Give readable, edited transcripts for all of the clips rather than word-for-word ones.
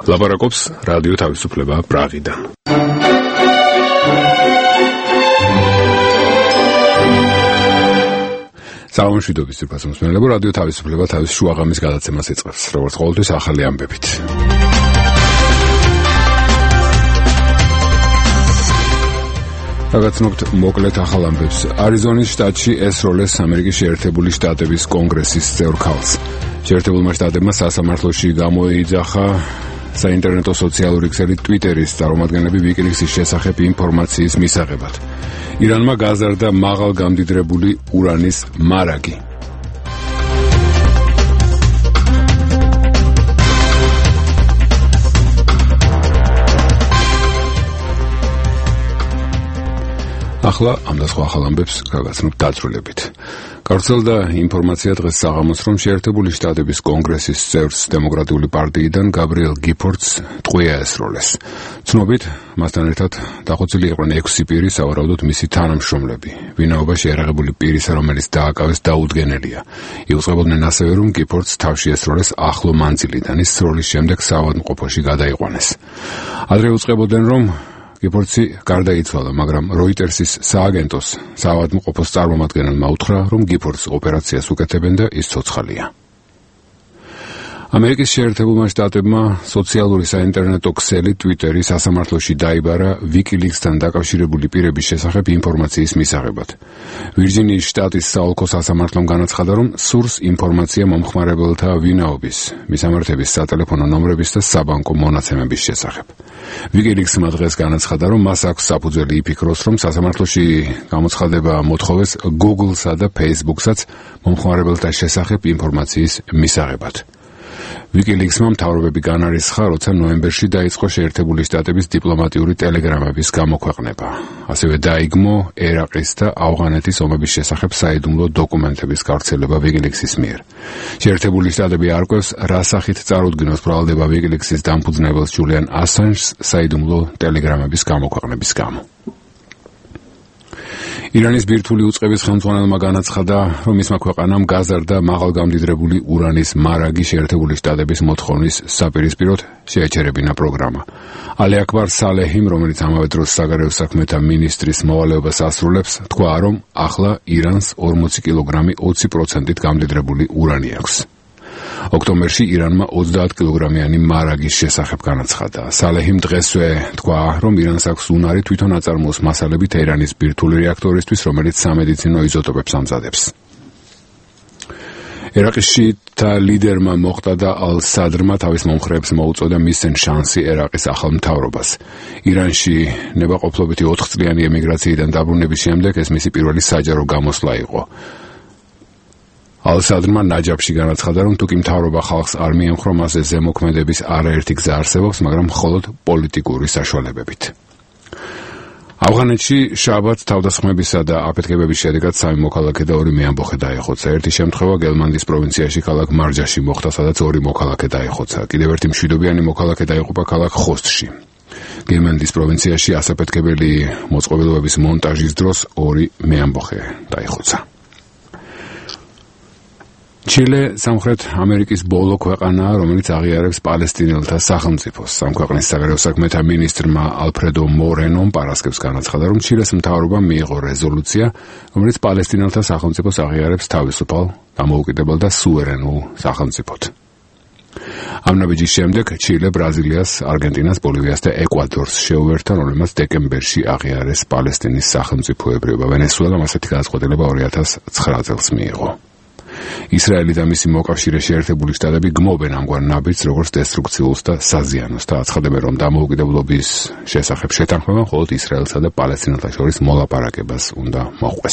ლაპარაკობს რადიო თავისუფლება პრაღიდან. საუბრობთ ძირფასმოსმენელებო რადიო თავისუფლება თავის შუაღამის გადაცემას იწყებს, როგორც ყოველთვის ახალი ამბებით. Რაღაცნობთ მოკლედ ახალ ამბებს. არიზონის შტატში ესროლეს ამერიკის შეერთებული შტატების კონგრესის წევრ ქალს. შეერთებულმა შტატებმა სასამართლოში გამოიძახა საინტერნეტო სოციალური ქსელი ტვიტერის წარმომადგენლები ვიკილიქსის შესახებ ინფორმაციის მისაღებად. ირანმა გაზარდა მაღალ გამდიდრებული ურანის მარაგი. ახლა ამ და სხვა ახალ ამბებს გავაცნობთ დაწვრილებით. გავრცელდა ინფორმაცია დღეს საღამოს, რომ შეერთებული შტატების კონგრესის წევრს დემოკრატიული პარტიიდან გაბრიელ გიფორდს ტყვია ესროლეს. ცნობით, მასთან ერთად დახოცილი იყვნენ 6 პირი, სავარაუდოდ მისი თანამშრომლები. ვინაობა შეერაღებული პირისა, რომელიც დააკავეს, დაუდგენელია. იუწყებოდნენ ასევე, რომ გიფორდს თავში ესროლეს ახლო მანძილიდან, ის სროლის შემდეგ საავადმყოფოში გადაიყვანეს. ადრე უწყებოდნენ, რომ გიფორდსი გარდაიცვალა, მაგრამ როიტერსის სააგენტოს საავადმყოფოს წარმომადგენელმა უთხრა, რომ გიფორდს ოპერაციას უკეთებენ და ის ცოცხალია. ამერიკის შეერთებულმა შტატებმა სოციალური საინტერნეტო ქსელი ტვიტერი სასამართლოში დაიბარა ვიკილიქსთან დაკავშირებული პირების შესახებ ინფორმაციის მისაღებად. ვირჯინიის შტატის საოლქო სასამართლომ განაცხადა, რომ სურს ინფორმაცია მომხმარებელთა ვინაობის, მისამართების სატელეფონო ნომრების და საბანკო მონაცემების შესახებ. ვიკილიქსმა დღეს განაცხადა, რომ მას აქვს საფუძველი იფიქროს, რომ სასამართლოში გამოცხადება მოთხოვეს Google-სა და Facebook-საც მომხმარებელთა შესახებ ინფორმაციის მისაღებად. ვიკილიქსმა მთავრობები განარისხა, როცა ნოემბერში დაიწყო შეერთებული შტატების დიპლომატიური ტელეგრამების გამოქვეყნება. ასევე დაიგმო ერაყის და ავღანეთის ომების შესახებ საიდუმლო დოკუმენტების გავრცელება ვიკილიქსის მიერ. შეერთებული შტატები არკვევს, რა სახით წარუდგინოს ბრალდება ვიკილიქსის დამფუძნებელს ჯულიან ასანჟს საიდუმლო ტელეგრამების გამოქვეყნების გამო. ირანის ბირთვული უწყების ხელმძღვანელმა განაცხადა, რომ მისმა ქვეყანამ გაზარდა მაღალგამდიდრებული ურანის მარაგი შეერთებული შტატების მოთხოვნის საპირისპიროდ შეეჩერებინა პროგრამა. ალი აკბარ სალეჰიმ, რომელიც ამავე დროს საგარეო საქმეთა მინისტრის მოვალეობას ასრულებს, თქვა, რომ ახლა ირანს 40 კილოგრამი 20%-ით გამდიდრებული ურანი აქვს. ოქტომბერში ირანმა 30 კილოგრამიანი მარაგის შესახებ განაცხადა. სალეჰიმ დღესვე თქვა, რომ ირანს აქვს უნარი თვითონ აწარმოოს მასალები თეირანის ბირთვული რეაქტორისთვის, რომელიც სამედიცინო იზოტოპებს ამზადებს. ერაყის შიიტთა ლიდერმა მოხტადა ალ-სადრმა თავის მომხრეებს მოუწოდა მისცენ შანსი ერაყის ახალ მთავრობას. ირანში ნებაყოფლობითი 4 წლიანი ემიგრაციიდან დაბრუნების შემდეგ ეს მისი პირველი საჯარო გამოსვლა იყო. ალ-სადრმა ნაჯაფში განაცხადა, რომ თუკი მთავრობა ხალხს არ მიემხრო, მასზე ზემოქმედების არაერთი გზა არსებობს, მაგრამ მხოლოდ პოლიტიკური საშუალებებით. ავღანეთში შაბათს თავდასხმებისა და აფეთქებების შედეგად 3 მოქალაქე და 2 მეამბოხე დაიხოცა. ერთი შემთხვევა გელმანდის პროვინციაში ქალაქ მარჯაში მოხდა, სადაც 2 მოქალაქე დაიხოცა. კიდევ ერთი მშვიდობიანი მოქალაქე დაიღუპა ქალაქ ხოსტში. გელმანდის პროვინციაში ასაფეთქებელი მოწყობილობების მონტაჟის დროს 2 მეამბოხე დაიხოცა. ჩილე სამხრეთ ამერიკის ბოლო ქვეყანაა, რომელიც აღიარებს პალესტინელთა სახელმწიფოს. ამ ქვეყნის საგარეო საქმეთა მინისტრმა ალფრედო მორენომ პარასკევს განაცხადა, რომ ჩილეს მთავრობამ მიიღო რეზოლუცია, რომელიც პალესტინელთა სახელმწიფოს აღიარებს თავისუფალ, დამოუკიდებელ და სუვერენულ სახელმწიფოდ. ამ ნაბიჯის შემდეგ ჩილე ბრაზილიას, არგენტინას, ბოლივიას და ეკვადორს შეუერთდა, რომლებმაც დეკემბერში აღიარეს პალესტინის სახელმწიფოებრიობა. ვენესუელამ ასეთი გადაწყვეტილება 2009 წელს მიიღო. ისრაელი და მისი მოკავშირე შეერთებული შტატები გმობენ ამგვარ ნაბიჯს როგორც დესტრუქციულს და საზიანოს და აცხადებენ, რომ დამოუკიდებლობის შესახებ შეთანხმება მხოლოდ ისრაელსა და პალესტინელთა შორის მოლაპარაკებას უნდა მოყვეს.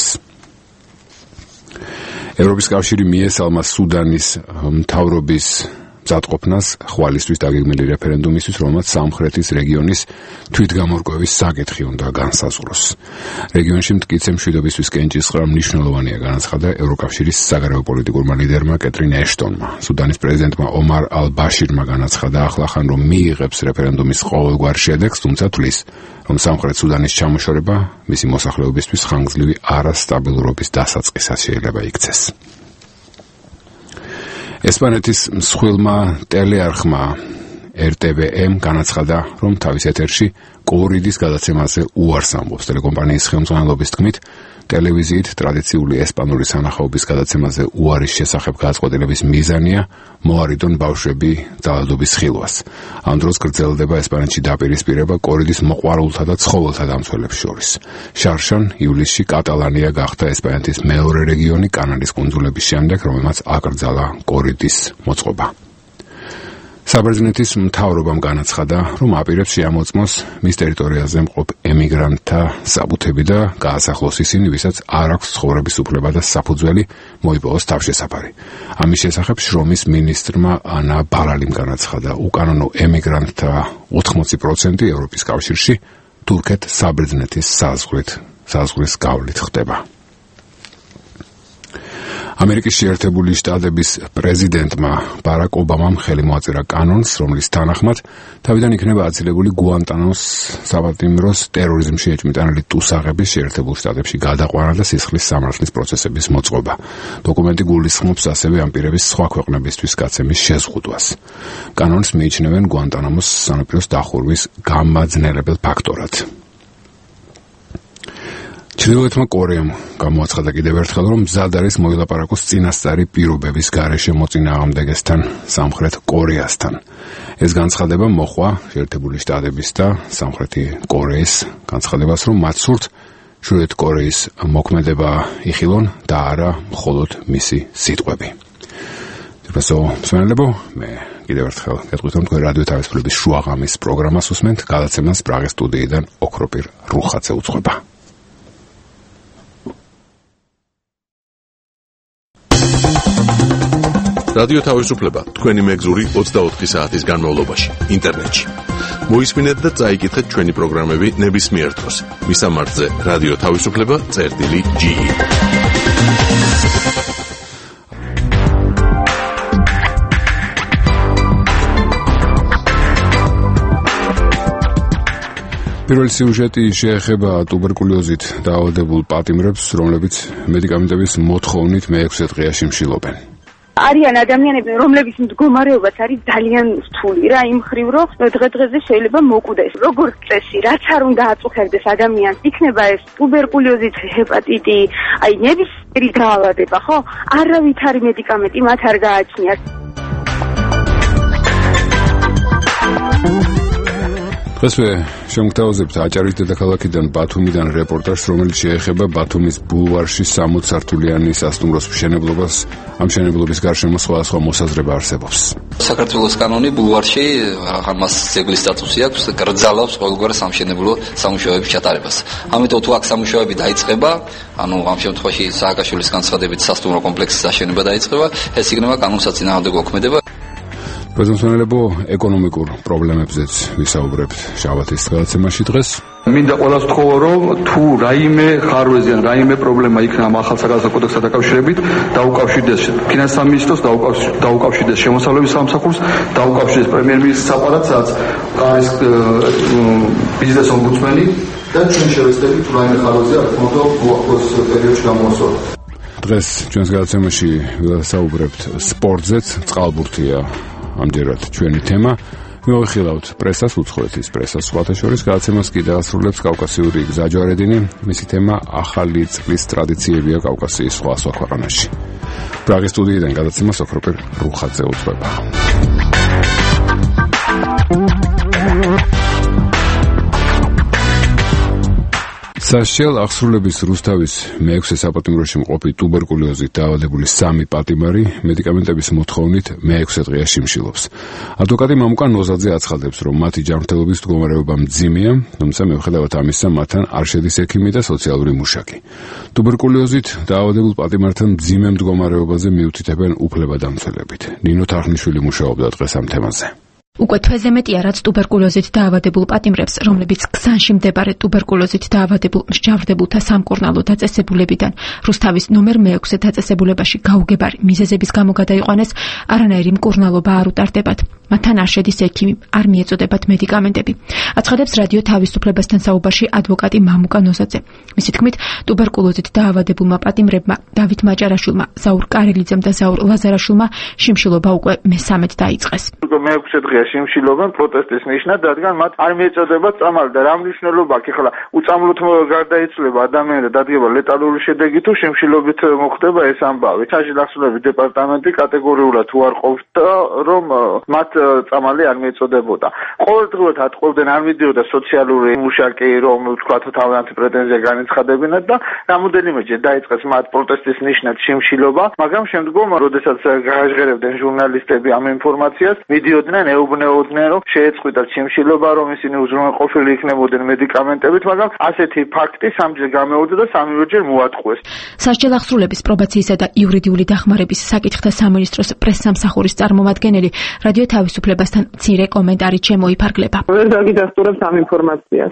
ევროპის კავშირი მიესალმა სუდანის მთავრობის მზადყოფნას ხვალისთვის დაგეგმილი რეფერენდუმისთვის, რომელმაც სამხრეთის რეგიონის თვითგამორკვევის საკითხი უნდა განსაზღვროს. რეგიონში მტკიცე მშვიდობისთვის კენჭისყრა მნიშვნელოვანია, განაცხადა ევროკავშირის საგარეო პოლიტიკურმა ლიდერმა კეტრინ ეშტონმა. სუდანის პრეზიდენტმა ომარ ალ-ბაშირმა განაცხადა ახლახან, რომ მიიღებს რეფერენდუმის ყოველგვარ შედეგს, თუმცა თვლის, რომ სამხრეთ სუდანის ჩამოშორება მისი მოსახლეობისთვის ხანგრძლივი არასტაბილურობის დასაწყისად შეიძლება იქცეს. ესპანეთის მსხვილმა ტელეარხმა RTVM განაცხადა, რომ თავის ეთერში კორიდის გადაცემაზე უარს ამბობს. ტელეკომპანიის ხელმძღვანელობის თქმით, ტელევიზიით ტრადიციული ესპანური სანახაობის გადაცემაზე უარის შესახებ გადაწყვეტილების მიზანია მოარიდონ ბავშვები ძალადობის ხილვას. ამ დროს გრძელდება ესპანეთში დაპირისპირება კორიდის მოყვარულთა და ცხოველთა დამცველებს შორის. შარშან ივლისში კატალანია გახდა ესპანეთის მეორე რეგიონი კანარის კუნძულების შემდეგ, რომელმაც აკრძალა კორიდის მოწყობა. საბერძნეთის მთავრობამ განაცხადა, რომ აპირებს შეამოწმოს მის ტერიტორიაზე მყოფ ემიგრანტთა საბუთები და გაასახლოს ისინი, ვისაც არ აქვს ცხოვრების უფლება და საფუძველი მოიპოვოს თავშესაფარი. ამის შესახებ შრომის მინისტრმა ანა ბალალიმ განაცხადა, უკანონო ემიგრანტთა 80% ევროპის კავშირში თურქეთ-საბერძნეთის საზღვრის გავლით ხდება. ამერიკის შეერთებული შტატების პრეზიდენტმა ბარაკ ობამამ ხელი მოაწერა კანონს, რომლის თანახმად თავიდან იქნება აცილებული გუანტანამოს საპატიმროს ტერორიზმში ეჭვმიტანილი ტუსაღების შეერთებულ შტატებში გადაყვანა და სისხლის სამართლის პროცესების მოწყობა. დოკუმენტი გულისხმობს ასევე ამ პირების სხვა ქვეყნებისთვის გაცემის შეზღუდვას. კანონს მიიჩნევენ გუანტანამოს სანაპიროს დახურვის გამაძნელებელ ფაქტორად. ჩრდილოეთმა კორეამ გამოაცხადა კიდევ ერთხელ, რომ მზად არის მოილაპარაკოს წინასწარი პირობების გარეშე მოწინააღმდეგესთან, სამხრეთ კორეასთან. ეს განცხადება მოჰყვა შეერთებული შტატების და სამხრეთი კორეის განცხადებას, რომ მათ სურთ ჩრდილოეთ კორეის მოქმედება იხილონ და არა მხოლოდ მისი სიტყვები. პროფესორ მსმენელებო, მე კიდევ ერთხელ გეტყვით, რომ თქვენ რადიო თავისუფლების შუაღამის პროგრამას უსმენთ, გადაცემას პრაღის სტუდიიდან ოქროპირ რუხაძე უძღვება. რადიო თავისუფლება თქვენი მეგზური 24 საათის განმავლობაში ინტერნეტში. მოისმინეთ და წაიკითხეთ ჩვენი პროგრამები ნებისმიერ დროს. მისამართზე რადიო თავისუფლება.ge. პირველი სიუჟეტი შეეხება ტუბერკულოზით დაავადებულ პატიმრებს, რომლებიც მედიკამენტების მოთხოვნით მე-6 დღეში მშილობენ. არიან ადამიანები, რომლების მდგომარეობაც არის ძალიან რთული რა, იმ მხრივ, რომ დღე-დღეზე შეიძლება მოკვდეს. როგორც წესი, რაც არ უნდა აწუხებდეს ადამიანს, იქნება ეს ტუბერკულოზით, ჰეპატიტი, აი ნებისმიერი დაავადება, ხო? არავითარი მედიკამენტი მათ არ გააჩნიათ. დღესვე შემოგთავაზებთ აჭარის დედაქალაქიდან ბათუმიდან რეპორტაჟს, რომელიც შეეხება ბათუმის ბულვარში 60 სართულიანი სასტუმროს მშენებლობას. ამ მშენებლობის გარშემო სხვადასხვა მოსაზრება არსებობს. საქართველოს კანონი ბულვარში ამას ძეგლის სტატუსი აქვს, გრძალავს ყოველგვარ სამშენებლო სამუშაოების ჩატარებას. ამიტომ თუ აქ სამუშაოები დაიწყება, ანუ ამ შემთხვევაში სააკაშვილის განცხადებით სასტუმრო კომპლექსის აშენება დაიწყება, ეს იქნება კანონსაწინააღმდეგო მოქმედება. პრეზიდენტებო, ეკონომიკურ პრობლემებზეც ვისაუბრებთ შაბათის გადაცემაში დღეს. მინდა ყველას ვთხოვო, რომ თუ რაიმე ხარვეზი ან რაიმე პრობლემა იქნება ამ ახალ საგაზაფხულო კოდექსთან დაკავშირებით, დაუკავშირდეს ფინანსთა მინისტროს, დაუკავშირდეს შემოსავლების სამსახურს, დაუკავშირდეს პრემიერ-მინისტრს საპარატსაც, არის ბიზნეს ომბუდსმენი და ჩვენ შევეცდებით თუ რაიმე ხარვეზი არ თქონდა გვაქვს პერიოდში გამოასწოროთ. დღეს ჩვენს გადაცემაში ვისაუბრებთ სპორტზეც, წყალბურთია ამჯერად ჩვენი თემა. მოვიხილავთ პრესას, უცხოეთის პრესას, სხვათა შორის გადაცემას კი დაასრულებს კავკასიური გზაჯვარედინი. მისი თემა ახალი წლის ტრადიციებია კავკასიის სხვა ქვეყანაში. პრაღის სტუდიიდან გადაცემას ოქროპირ რუხაძე უძღვება. სასჯელ აღსრულების რუსთავის მე-6 საპატიმროში მყოფი ტუბერკულოზით დაავადებული 3 პატიმარი მედიკამენტების მოთხოვნით მე-6 დღეში მშილობს. ადვოკატი მამუკა ნოზაძე აცხადებს, რომ მათი ჯანმრთელობის მდგომარეობა მძიმეა, თუმცა მიუხედავად ამისა მათთან არ შედის ექიმი და სოციალური მუშაკი. ტუბერკულოზით დაავადებულ პატიმართან მძიმე მდგომარეობაზე მიუთითებენ უფლებადამცველებით. ნინო თარხნიშვილი მუშაობდა დღეს ამ თემაზე. უკვე თვეზე მეტია, რაც ტუბერკულოზით დაავადებულ პატიმრებს, რომლებიც ქსანში მდებარე ტუბერკულოზით დაავადებულ მსჯავრდებულთა სამკურნალო დაწესებულებიდან რუსთავის ნომერ მე-6 დაწესებულებაში გაუგებარი მიზეზების გამო გადაიყვანეს, არანაირი მკურნალობა არ უტარდებათ. მათთან არ შედის ექიმი, არ მიეწოდებათ მედიკამენტები. აცხადებს რადიო თავისუფლებასთან საუბარში ადვოკატი მამუკა ნოზაძე. მისი თქმით, ტუბერკულოზით დაავადებულმა პატიმრებმა დავით მაჭარაშვილმა, ზაურ კარელიძემ და ზაურ ლაზარაშვილმა შიმშილობა უკვე მე-13 დაიწყეს. მე-6 დღეა შიმშილობენ პროტესტის ნიშნად, რადგან მათ არ მიეწოდებათ წამალი და რა მნიშვნელობა აქვს? ახლა უწამლოდ გარდაიცვლება ადამიანი და დადგება ლეტალური შედეგი თუ შიმშილობით მოხდება ეს ამბავი. საჯილახსოვრების დეპარტამენტი კატეგორიულად უარ ყოფდა, რომ მათ წამალი არ მიეწოდებოდა. ყოველდღურად ატყობდნენ, არ მიდიოდა სოციალური მუშაკი, რომ თქვა თავიანთი პრეტენზია განეცხადებინათ და რამოდენიმეჯერ დაიწყეს მათ პროტესტის ნიშნად შიმშილობა, მაგრამ შემდგომ, როდესაც გააჟღერებდნენ ჟურნალისტები ამ ინფორმაციას, მიდიოდნენ, ეუბნეოდნენ, რომ შეეწყვიტათ შიმშილობა, რომ ისინი უზრუნველყოფილი იქნებოდნენ მედიკამენტებით, მაგრამ ასეთი ფაქტი სამჯერ გამეორდა და სამივეჯერ მოატყვეს. სასჯელ აღსრულების პრობაციისა და იურიდიული დახმარების საკითხთა სამინისტროს პრესსამსახურის წარმომადგენელი რადიო თავისუფლებასთან მცირე კომენტარით შემოიფარგლება. ვერ დაგიდასტურებთ ამ ინფორმაციას.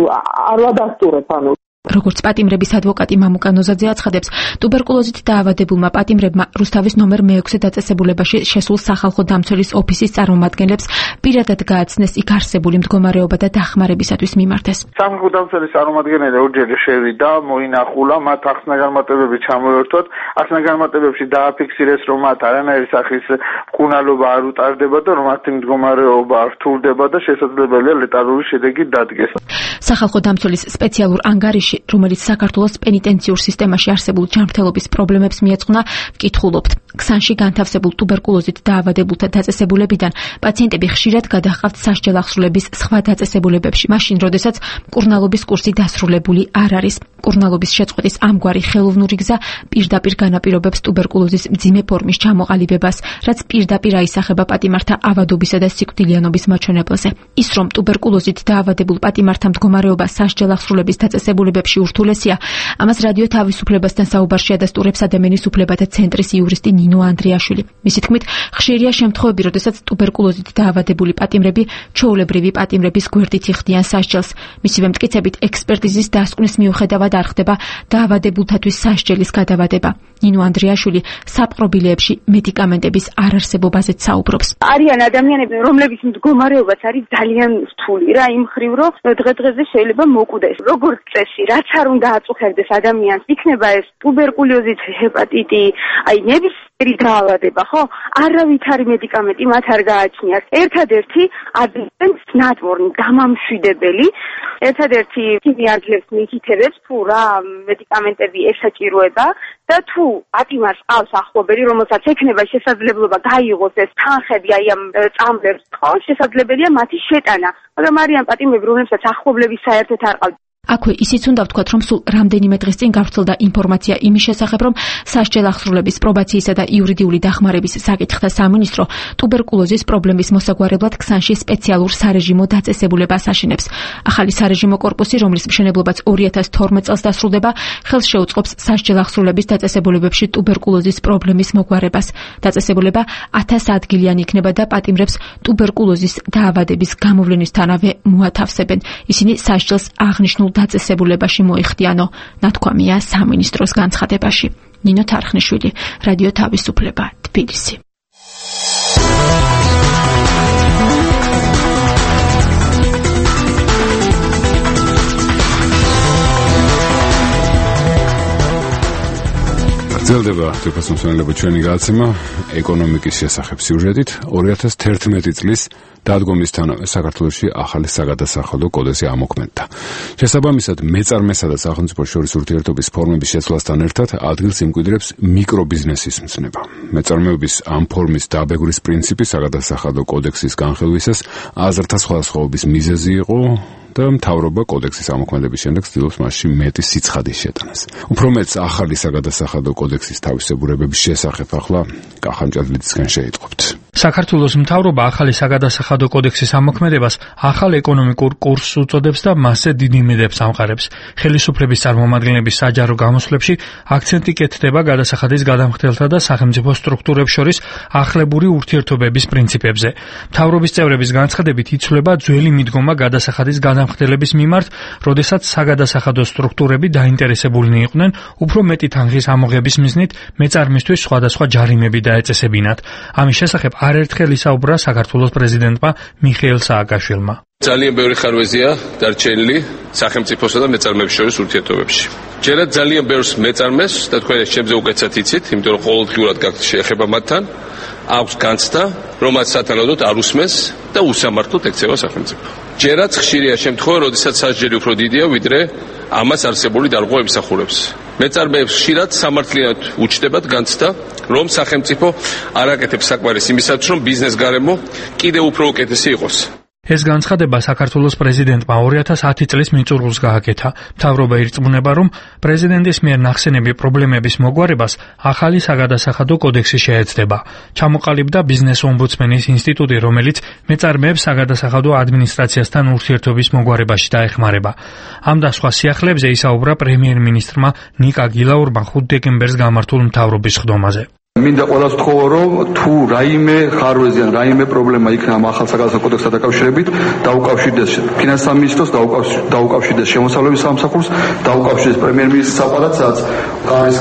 არ ვადასტურებ, ანუ როგორც პატიმრების ადვოკატი მამუკა ნოზაძე აცხადებს, ტუბერკულოზით დაავადებულმა პატიმრებმა რუსთავის ნომერ მე-6 დაწესებულებაში შესულ სახალხო დამცველის ოფისის წარმომადგენლებს პირადად გააცნეს იქ არსებული მდგომარეობა და დახმარებისათვის მიმართეს. სახალხო დამცველის წარმომადგენელი ორჯერ შევიდა, მოინახულა, მათ ახსნა-განმარტებები ჩამოერთვათ. ახსნა-განმარტებებში დააფიქსირეს, რომ მათ არანაირი სახის მკურნალობა არ უტარდება და რომ მათი მდგომარეობა რთულდება და შესაძლებელია ლეტალური შედეგი დადგეს. სახალხო დამცველის სპეციალურ ანგარიში, რომელიც საქართველოს პენიტენციურ სისტემაში არსებულ ჯანმრთელობის პრობლემებს მიეძღვნა, ვკითხულობთ. ქსანში განთავსებულ ტუბერკულოზით დაავადებულთა დაწესებულებიდან პაციენტები ხშირად გადაჰყავთ სასჯელ აღსრულების სხვა დაწესებულებებში, მაშინ, როდესაც მკურნალობის კურსი დასრულებული არ არის. მკურნალობის შეწყვეტის ამგვარი ხელოვნური გზა პირდაპირ განაპირობებს ტუბერკულოზის მძიმე ფორმის ჩამოყალიბებას, რაც პირდაპირ აისახება პატიმართა ავადობისა და სიკვდილიანობის მაჩვენებელზე. ის, რომ ტუბერკულოზით დაავადებულ პატიმართა მდგომარეობა სასჯელ აღსრულების დაწესებულებებში ურთულესია, ამას რადიო თავისუფლებასთან საუბარში ადასტურებს ადამიანის უფლებათა ცენტრის იურისტი ნინო ანდრიაშვილი. მისი თქმით, ხშირია შემთხვევები, როდესაც ტუბერკულოზით დაავადებული პატიმრები ჩვეულებრივი პატიმრების გვერდით იხდიან სასჯელს. მისივე მტკიცებით, ექსპერტიზის დასკვნის მიუხედავად არ ხდება დაავადებულთათვის სასჯელის გადავადება. ნინო ანდრიაშვილი საპყრობილეებში მედიკამენტების არარსებობაზეც საუბრობს. არიან ადამიანები, რომლებიც მდგომარეობაც არის ძალიან რთული რა, იმ მხრივ, რომ დღე-დღეზე შეიძლება მოკვდეს. როგორც წესი, რაც არ უნდა აწუხებდეს ადამიანს, იქნება ეს ტუბერკულოზით, ჰეპატიტი, აი ნებისმიერი დაავადება, ხო? არავითარი მედიკამენტი მათ არ გააჩნიათ. ერთადერთი ადრესს ნატვორნი დამამშვიდებელი, ერთადერთი მიაძლევს მითითებებს, თუ რა მედიკამენტები ესაჭიროება და თუ პატიმარს ყავს ახლობელი, რომელსაც ექნება შესაძლებლობა გაიღოს ეს თანხები აი ამ წამლებს, ხო, შესაძლებელია მათი შეტანა. მაგრამ არიან პატიმრები, რომლებსაც ახლობლების საერთოდ არ ყავთ. აქვე ისიც უნდა ვთქვათ, რომ სულ რამდენიმე დღის წინ გავრცელდა ინფორმაცია იმის შესახებ, რომ სასჯელ აღსრულების პრობაციისა და იურიდიული დახმარების საკითხთა სამინისტრო ტუბერკულოზის პრობლემის მოსაგვარებლად ქსანში სპეციალურ სარეჟიმო დაწესებულებას აშენებს. ახალი სარეჟიმო კორპუსი, რომლის მშენებლობაც 2012 წელს დასრულდება, ხელს შეუწყობს სასჯელ აღსრულების დაწესებულებებში ტუბერკულოზის პრობლემის მოგვარებას. დაწესებულება 1000 ადგილიანი იქნება და პატიმრებს ტუბერკულოზის დაავადების გამოვლენისთანავე მოათავსებენ. ისინი სასჯელს აღნიშნულ დაწესებულებაში მოიხდიანო, ნათქვამია სამინისტროს განცხადებაში. ნინო თარხნიშვილი, რადიო თავისუფლება, თბილისი. გრძელდება თვითმსმენელობა ჩვენი გადაცემა ეკონომიკის შესახებ სიუჟეტით. 2011 წლის დადგომისთანავე საქართველოში ახალი საგადასახადო კოდექსი ამოქმედდა. შესაბამისად, მეწარმესა და სახელმწიფო შორის ურთიერთობის ფორმების შეცვლასთან ერთად ადგილს იმკვიდრებს მიკრობიზნესის მცნება. მეწარმეობის ამ ფორმის დაბეგვრის პრინციპი საგადასახადო კოდექსის განხილვისას აზრთა სხვადასხვაობის მიზეზი იყო და მთავრობა კოდექსის ამოქმედების შემდეგ ცდილობს მასში მეტი სიცხადის შეტანას. უფრო მეტს ახალი საგადასახადო კოდექსის თავისებურებების შესახებ ახლა კახანჭადლიცისგან შეიტყობთ. საქართველოს მთავრობა ახალი საგადასახადო კოდექსის ამოქმედებას ახალ ეკონომიკურ კურსს უწოდებს და მასზე დიდ იმედებს ამყარებს. ხელისუფლების წარმომადგენლების საჯარო გამოსვლებში აქცენტი კეთდება გადასახადის გადამხდელთა და სახელმწიფო სტრუქტურებს შორის ახლებური ურთიერთობების პრინციპებზე. მთავრობის წევრების განცხადებით იცვლება ძველი მიდგომა გადასახადის გადამხდელების მიმართ, როდესაც საგადასახადო სტრუქტურები დაინტერესებულნი იყვნენ უფრო მეტი თანხის ამოღების მიზნით მეწარმისთვის სხვადასხვა ჯარიმები დაეწესებინათ. ამის შესახებ არაერთხელ ისაუბრა საქართველოს პრეზიდენტმა მიხეილ სააკაშვილმა. ძალიან ბევრი ხარვეზია დარჩენილი სახელმწიფოსა და მეწარმეების შორის ურთიერთობებში. ჯერაც ძალიან ბევრს მეწარმეს და თქვენ ეს ჩემზე უკეთესად იცით, იმიტომ რომ ყოველდღიურად გაქვთ შეეხება მათთან, აქვს განცდა, რომელიც სათანადოდ არ უსმენს და უსამართლოდ ექცევა სახელმწიფო. ჯერაც ხშირია შემთხვევა, როდესაც სასჯელი უფრო დიდია, ვიდრე ამას არსებული დარღვევა ემსახურებს. მეწარმეებს ხშირად სამართლიანად უჩნდებათ განცდა, რომ სახელმწიფო არ აკეთებს საკმარისს იმისათვის, რომ ბიზნეს გარემო კიდევ უფრო უკეთესი იყოს. ეს განცხადება საქართველოს პრეზიდენტმა 2010 წლის მიწურულს გააკეთა. მთავრობა ირწმუნება, რომ პრეზიდენტის მიერ ნახსენები პრობლემების მოგვარებას ახალი საგადასახადო კოდექსი შეეცდება. ჩამოყალიბდა ბიზნეს ომბუდსმენის ინსტიტუტი, რომელიც მეწარმეებს საგადასახადო ადმინისტრაციასთან ურთიერთობის მოგვარებაში დაეხმარება. ამ და სხვა სიახლეებზე ისაუბრა პრემიერ-მინისტრმა ნიკა გილაურმა 5 დეკემბერს გამართულ მთავრობის ხდომაზე. მინდა ყველას ვთხოვო, რომ თუ რაიმე ხარვეზი ან რაიმე პრობლემა იქნება ამ ახალ საგადასახადო კოდექსთან დაკავშირებით, დაუკავშირდეს ფინანსთა სამინისტროს, დაუკავშირდეს შემოსავლების სამსახურს, დაუკავშირდეს პრემიერ-მინისტრს საყარად, სადაც არის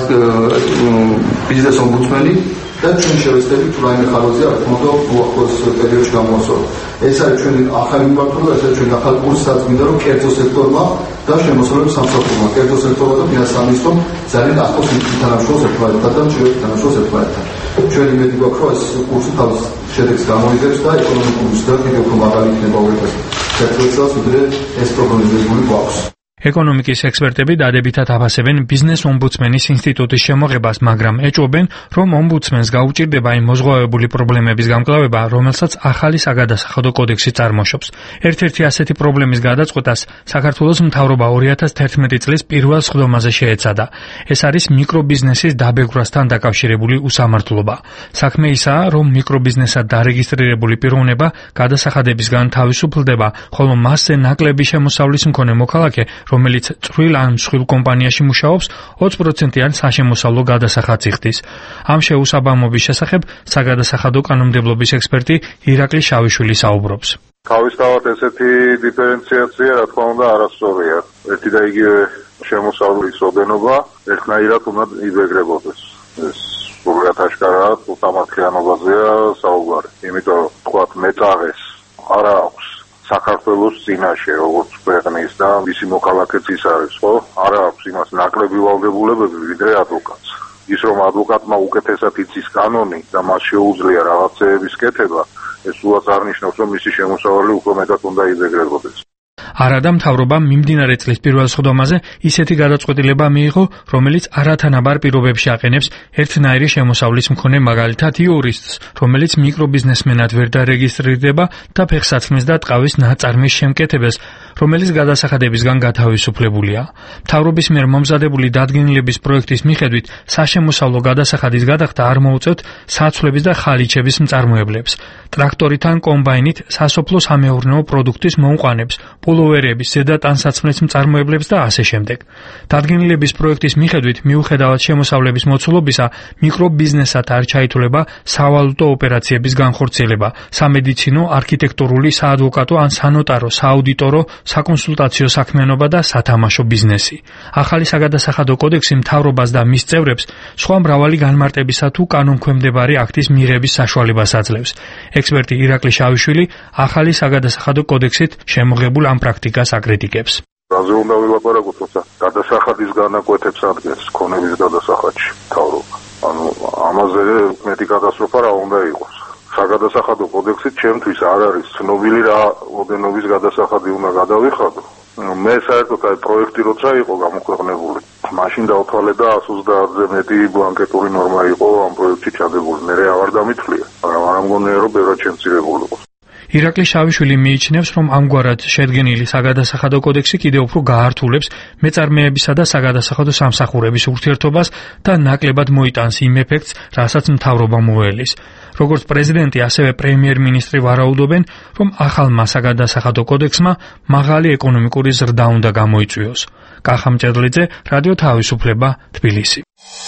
ბიზნეს ომბუდსმენი და ჩვენ შევეცდებით თუ რაიმე ხარვეზი არ უნდა უახლოეს პერიოდში გამოასწორო. ეს არის ჩვენი ახალი მიმართულება, ეს არის ჩვენი ახალი კურსი, სადაც მინდა რომ კერძო სექტორმა და შემოსავლების სამსახურმა, კერძო სექტორმა და ფინანსთა სამინისტრომ ძალიან ახლოს ითანამშრომლოს ერთმანეთთან და მჭირდება ითანამშრომლოს ერთმანეთთან. ჩვენი იმედი გვაქვს, რომ ეს კურსი თავის შედეგს გამოიღებს და ეკონომიკური ზრდა კიდევ უფრო მაღალი იქნება 2011 წელს, ვიდრე ეს პროგნოზირებული გვაქვს. ეკონომიკის ექსპერტები დადებითად აფასებენ ბიზნეს ომბუდსმენის ინსტიტუტის შემოღებას, მაგრამ ეჭვობენ, რომ ომბუდსმენს გაუჭირდება იმ მოზღვავებული პრობლემების გამკლავება, რომელსაც ახალი საგადასახადო კოდექსი წარმოშობს. ერთ-ერთი ასეთი პრობლემის გადაწყვეტას საქართველოს მთავრობა 2011 წლის პირველ სხდომაზე შეეცადა. ეს არის მიკრობიზნესის დაბეგვრასთან დაკავშირებული უსამართლობა. საქმე ისაა, რომ მიკრობიზნესად დარეგისტრირებული პიროვნება გადასახადებისგან თავისუფლდება, ხოლო მასზე ნაკლები შემოსავლის მქონე მოქალაქე, რომელიც წვრილ ან მსხვილ კომპანიაში მუშაობს, 20%-იან საშემოსავლო გადასახადს იხდის. ამ შეუსაბამობის შესახებ საგადასახადო კანონმდებლობის ექსპერტი ირაკლი შავიშვილი საუბრობს. თავისთავად ესეთი დიფერენციაცია, რა თქმა უნდა, არასწორია. ერთი და იგივე შემოსავლის ოდენობა ერთნაირად უნდა იბეგრებოდეს. ეს სრულად აშკარაა, სამართლიანობაზეა საუბარი. იმიტომ რომ თქვათ მეტაღეს არა აქვს საქართველოს წინაშე, როგორც ქვეყნის და მისი მოქალაქეც ის არის, ხო? არა აქვს იმას ნაკლები ვალდებულებები, ვიდრე ადვოკატს. ის რომ ადვოკატმა უკეთესად იცის კანონი და მას შეუძლია რაღაცეების კეთება, ეს სულაც არნიშნავს, რომ მისი შემოსავალი უფრო მეტად უნდა იბეგრებოდეს. არადა მთავრობამ მიმდინარე წლის პირველ სხდომაზე ისეთი გადაწყვეტილება მიიღო, რომელიც არათანაბარ პირობებში აყენებს ერთნაირი შემოსავლის მქონე მაგალითად იურისტს, რომელიც მიკრობიზნესმენად ვერ დარეგისტრირდება და ფეხსაცმლის და ტყავის ნაწარმის შემკეთებელს, რომელიც გადასახადებისგან გათავისუფლებულია. მთავრობის მიერ მომზადებული დადგენილების პროექტის მიხედვით საშემოსავლო გადასახადის გადახდა არ მოუწევთ საცვლების და ხალიჩების მწარმოებლებს, ტრაქტორით ან კომბაინით სასოფლო სამეურნეო პროდუქტის მომყვანებს, პულოვერების, ზედა ტანსაცმლის მწარმოებლებს და ასე შემდეგ. დადგენილების პროექტის მიხედვით მიუხედავად შემოსავლების მოცულობისა, მიკრობიზნესად არ ჩაითვლება სავალუტო ოპერაციების განხორციელება, სამედიცინო, არქიტექტურული, საადვოკატო ან სანოტარო, სააუდიტორო, საკონსულტაციო საქმიანობა და სათამაშო ბიზნესი. ახალი საგადასახადო კოდექსი მთავრობას და მის წევრებს სხვა მრავალი განმარტებისა თუ კანონქვემდებარი აქტის მიღების საშუალებას აძლევს. ექსპერტი ირაკლი შავიშვილი ახალი საგადასახადო კოდექსით შემოღებულ ამ პრაქტიკას აკრიტიკებს. რაზე უნდა ვილაპარაკოთ, თორსა გადასახადის განაკვეთებს ადგენს ქონების გადასახადში მთავრობა. ანუ ამაზე მეტი კატასტროფა რა უნდა იყოს. საგადასახადო კოდექსით ჩემთვის არ არის ცნობილი რა ოდენობის გადასახადი უნდა გადავიხადო. მე საერთოდ აი პროექტი როცა იყო გამოქვეყნებული, მაშინ დავთვალე და 130-ზე მეტი ბლანკეტური ნორმა იყო ამ პროექტში ჩადებული. მე აღარ დამითვლია, მაგრამ არ მგონია რომ ბევრად შემცირებული იყო. ირაკლი შავიშვილი მიიჩნევს, რომ ამგვარად შედგენილი საგადასახადო კოდექსი კიდევ უფრო გაართულებს მეწარმეებისა და საგადასახადო სამსახურების ურთიერთობას და ნაკლებად მოიტანს იმ ეფექტს, რასაც მთავრობა მოელის. როგორც პრეზიდენტი, ასევე პრემიერ-მინისტრი ვარაუდობენ, რომ ახალმა საგადასახადო კოდექსმა მაღალი ეკონომიკური ზრდა უნდა გამოიწვიოს. კახა მჭედლიძე, რადიო თავისუფლება, თბილისი.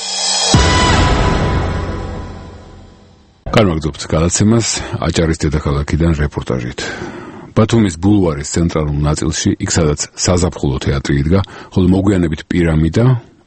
განვაგრძობთ გადაცემას აჭარის დედაქალაქიდან რეპორტაჟით. ბათუმის ბულვარის ცენტრალურ ნაწილში, იქ სადაც საზაფხულო თეატრი იდგა, ხოლო მოგვიანებით პირამიდა,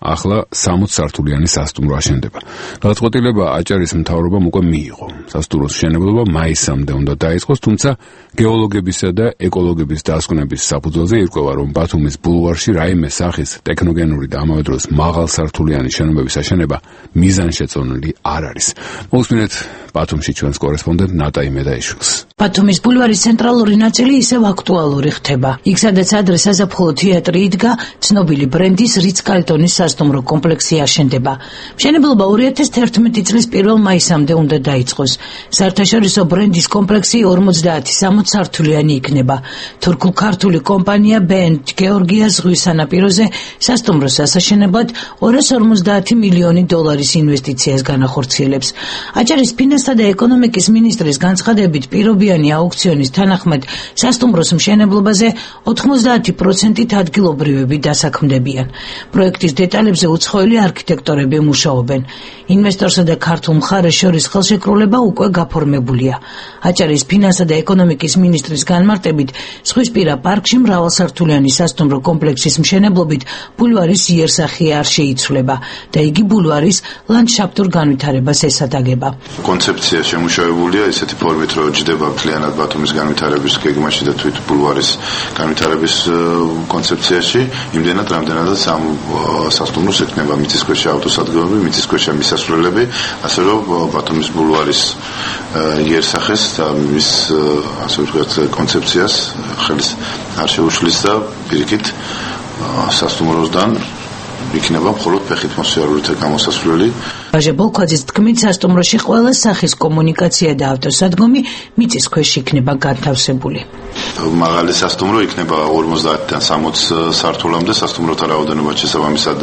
ახლა 60 სართულიანი სასტუმრო აშენდება. გადაწყვეტილება აჭარის მთავრობამ უკვე მიიღო. სასტუმროს მშენებლობა მაისამდე უნდა დაიწყოს, თუმცა გეოლოგებისა და ეკოლოგების დასკვნების საფუძველზე ირკვევა, რომ ბათუმის ბულვარში რაიმე სახის ტექნოგენური და ამავე დროს მაღალსართულიანი შენობების აშენება მიზანშეწონილი არ არის. მოვუსმინეთ ბათუმში ჩვენს კორესპონდენტ ნატაი მედაიშვილს. ბათუმის ბულვარის ცენტრალური ნაწილი ისევ აქტუალური ხდება. იქ სადაც ადრე საზაფხულო თეატრი იდგა, ცნობილი ბრენდის რიც-კალტონის სასტუმრო კომპლექსი აშენდება. მშენებლობა 2011 წლის 1 მაისამდე უნდა დაიწყოს. საერთაშორისო ბრენდის კომპლექსი 50-60 სართულიანი იქნება. თურქულ-ქართული კომპანია BND გეორგია ზღვის სანაპიროზე სასტუმროს ასაშენებლად 250 მილიონი დოლარის ინვესტიციას განახორციელებს. აჭარის ფინანსთა და ეკონომიკის მინისტრის განცხადებით პირობიანი აუქციონის თანახმად სასტუმროს მშენებლობაზე 90% ადგილობრივები დასაქმდებიან. პროექტის დეტალებზე უცხოელი არქიტექტორები მუშაობენ. ინვესტორსა და ქართულ მხარეს შორის ხელშეკრულება უკვე გაფორმებულია. აჭარის ფინანსთა და ეკონომიკის მინისტრის განმარტებით ზღვისპირა პარკში მრავალსართულიანი სასტუმრო კომპლექსის მშენებლობით ბულვარის იერსახე არ შეიცვლება და იგი ბულვარის ლანდშაფტურ განვითარებას ესადაგება. კონცეფცია შემუშავებულია ისეთი ფორმით, რომ ჯდება მთლიანად ბათუმის განვითარების გეგმაში და თვით ბულვარის განვითარების კონცეფციაში, იმდენად რამდენადაც ამ სასტუმროს ექნება მიწისქვეშა ავტოსადგომები, მიწისქვეშა მისასვლელები, ასე რომ ბათუმის ბულვარის იერსახეს და მის ასე ვთქვათ კონცეფციას ხელის არ შეუშლის და პირიქით სასტუმროსთან იქნება მხოლოდ ფეხით მოსიარულეთა გამოსასვლელი. ბაჟა ბოლქვაძის თქმით, სასტუმროში ყველა სახის კომუნიკაცია და ავტოსადგომი მიწის ქვეშ იქნება განთავსებული. მაღალი სასტუმრო იქნება 50-დან 60 სართულამდე, სასტუმროთა რაოდენობა შესაბამისად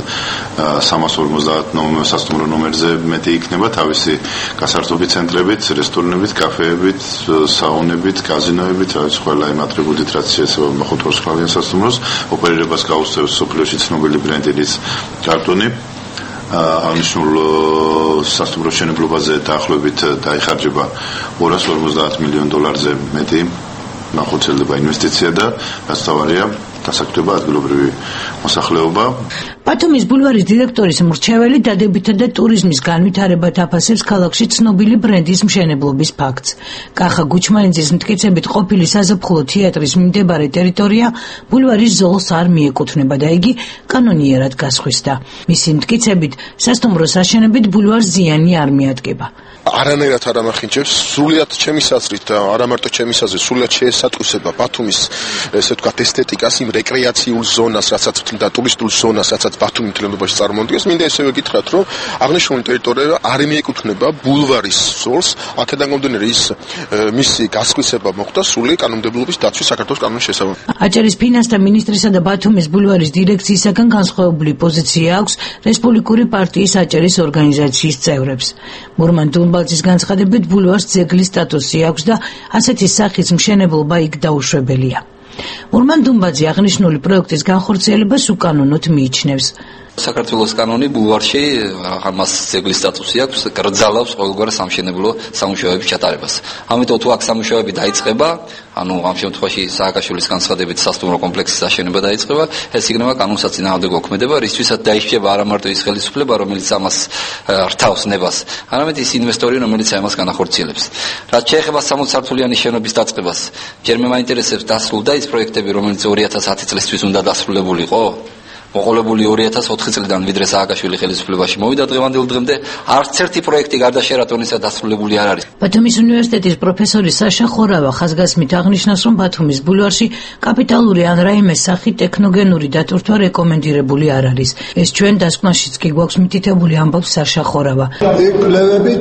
350 სასტუმრო ნომერზე მეტი იქნება, თავისი გასართობი ცენტრებით, რესტორნებით, კაფეებით, საუნებით, კაზინოებით, რაც ყველა იმ ატრიბუტით, რაც შეესაბამება მეხუთვარსკვლავიან სასტუმროს, ოპერირებას გაუსწევს სოფლიოში ცნობილი ბრენდი კარტონი. აღნიშნულ სასტუმროს მშენებლობაზე დაახლოებით დაიხარჯება 250 მილიონ დოლარზე მეტი განხორციელდება ინვესტიცია და რაც თავარია დასაქმდება ადგილობრივი მოსახლეობა. ბათუმის ბულვარის დირექტორის მრჩეველი დადებითა და ტურიზმის განვითარებად აფასებს ქალაქში ცნობილი ბრენდის მშენებლობის ფაქტს. კახა გუჩმანიძის მტკიცებით ყოფილი საზაფხულო თეატრის მიმდებარე ტერიტორია ბულვარის ზოლს არ მიეკუთვნება და იგი კანონიერად გასხვისდა. მისი მტკიცებით სასტუმროს აშენებით ბულვარს ზიანი არ მიადგება. არანაირად არ ამახინჯებს, სრულიად ჩემის აზრით და არა მარტო ჩემის აზრით, სრულიად შეესატყვისება ბათუმის ესე ვთქვათ ესთეტიკას, იმ რეკრეაციულ ზონას, რასაც და ტურისტულ ზონას, რასაც ბათუმი მთლიანობაში წარმოადგენს. მინდა ესევე გითხრათ, რომ აღნიშნული ტერიტორია არ მიეკუთვნება ბულვარის ზოლს, აქედან გამომდინარე ის მისი გასხვისება მოხდა სრული კანონმდებლობის დაცვის საქართველოს კანონის შესაბამისად. აჭარის ფინანსთა მინისტრისა და ბათუმის ბულვარის დირექციისაგან განსხვავებული პოზიცია აქვს რესპუბლიკური პარტიის აჭარის ორგანიზაციის წევრებს. მურმან დუმბაძის განცხადებით ბულვარს ძეგლის სტატუსი აქვს და ასეთი სახის მშენებლობა იქ დაუშვებელია. მურმან დუმბაძე აღნიშნული პროექტის განხორციელებას უკანონოდ მიიჩნევს. საქართველოს კანონი ბულვარში ამას ძეგლის სტატუსი აქვს, გრძალავს ყოველგვარ სამშენებლო სამუშაოების ჩატარებას. ამიტომ თუ აქ სამუშაოები დაიწყება, ანუ ამ შემთხვევაში სააკაშვილის განცხადებით სასტუმრო კომპლექსის აშენება დაიწყება, ეს იქნება კანონსაწინააღმდეგო ქმედება, რისთვისაც დაიშჩება არა მარტო ის ხელისუფლება, რომელიც ამას რთავს ნებას, არამედ ის ინვესტორი, რომელიც ამას განახორციელებს. რაც შეეხება 60 სართულიანი შენობის დაწყებას, ჯერ მე მაინტერესებს დასრულდა ის პროექტები, რომელიც 2010 წლისთვის უნდა დასრულებულიყო? მოყოლებული 2004 წლიდან ვიდრე სააკაშვილი ხელისუფლებაში მოვიდა დღევანდელ დღემდე არც ერთი პროექტი გარდა შერატონისა დასრულებული არ არის. ბათუმის უნივერსიტეტის პროფესორი საშა ხორავა ხაზგასმით აღნიშნავს, რომ ბათუმის ბულვარში კაპიტალური ან რაიმე სახით ტექნოგენური დატვირთვა რეკომენდირებული არ არის. ეს ჩვენ დასკვნაშიც კი გვაქვს მითითებული, ამბობს საშა ხორავა. კვლევები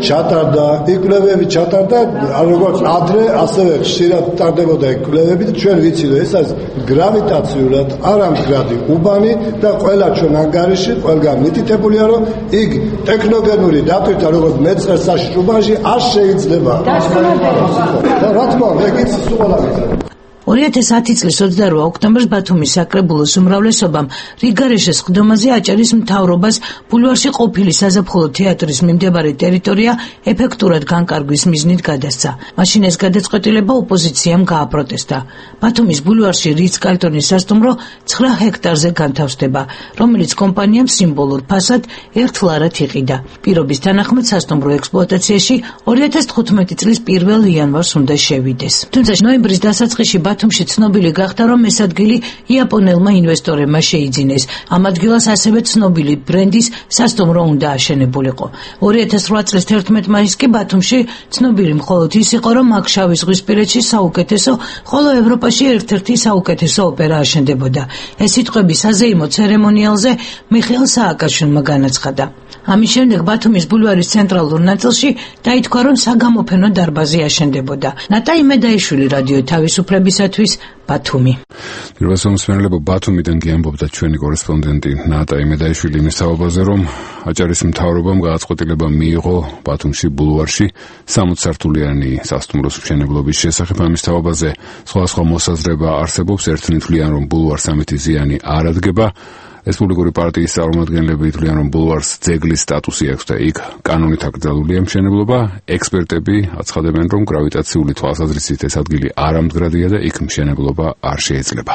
ჩატარდა, როგორც ადრე, ასევე ხშირად ტარდებოდა კვლევები და ჩვენ ვიცი, რომ ეს არის გრავიტაციულად არამდგრადი უბანი და ყველა ჩვენ ანგარიში ყველგან მითითებულია, რომ იქ ტექნოგენური დატვირთვა როგორც მეწყერს საშიშ უბანში არ შეიძლება. რა თქმა უნდა, ეგ იცის უყოლავი. 2010 წლის 28 ოქტომბერს ბათუმის საკრებულოს უმრავლესობამ რიგარეშეს ყდომაზე აჭარის მთავრობას ბულვარში ყოფილი საზაფხულო თეატრის მიმდებარე ტერიტორია ეფექტურად განკარგვის მიზნით გადასცა. მაშინ ეს გადაწყვეტილება ოპოზიციამ გააპროტესტა. ბათუმის ბულვარში რიც-კალტონის სასტუმრო 9 ჰექტარზე განთავსდება, რომელიც კომპანიამ სიმბოლურ ფასად 1 ლარად იყიდა. პირობის თანახმად სასტუმრო ექსპლუატაციაში 2015 წლის 1 იანვარს უნდა შევიდეს. თუმცა ნოემბრის დასაწყისში ბათუმში ცნობილი გახდა, რომ ეს ადგილი იაპონელმა ინვესტორებმა შეიძინეს. ამ ადგილას ასევე ცნობილი ბრენდის სასტუმრო უნდა აშენებულიყო. 2008 წლის 11 მაისს კი ბათუმში ცნობილი მხოლოდ ის იყო, რომ აქ შავი ზღვისპირეთში საუკეთესო, ხოლო ევროპაში ერთ-ერთი საუკეთესო ოპერა აშენდებოდა. ეს სიტყვები საზეიმო ცერემონიალზე მიხეილ სააკაშვილმა განაცხადა. ამის შემდეგ ბათუმის ბულვარის ცენტრალურ ნაწილში დაითქვა, რომ საგამოფენო დარბაზი აშენდებოდა. ნატაი მედაიშვილი, რადიო თავისუფლებისათვის, ბათუმი. პირველსომსმენელებო, ბათუმიდან გიამბობდა ჩვენი კორესპონდენტი ნატაი მედაიშვილი იმის თაობაზე, რომ აჭარის მთავრობამ გადაწყვეტილება მიიღო ბათუმში ბულვარში 60 სართულიანი სასტუმროს მშენებლობის შესახებ. ამის თაობაზე სხვადასხვა მოსაზრება არსებობს. ერთნი თვლიან, რომ ბულვარს ამითი ზიანი არ ადგება. რესპუბლიკური პარტიის წარმომადგენლები თვლიან, რომ ბულვარს ძეგლის სტატუსი აქვს და იქ კანონით აკრძალულია მშენებლობა. ექსპერტები აცხადებენ, რომ გრავიტაციული თვალსაზრისით ეს ადგილი არამდგრადია და იქ მშენებლობა არ შეიძლება.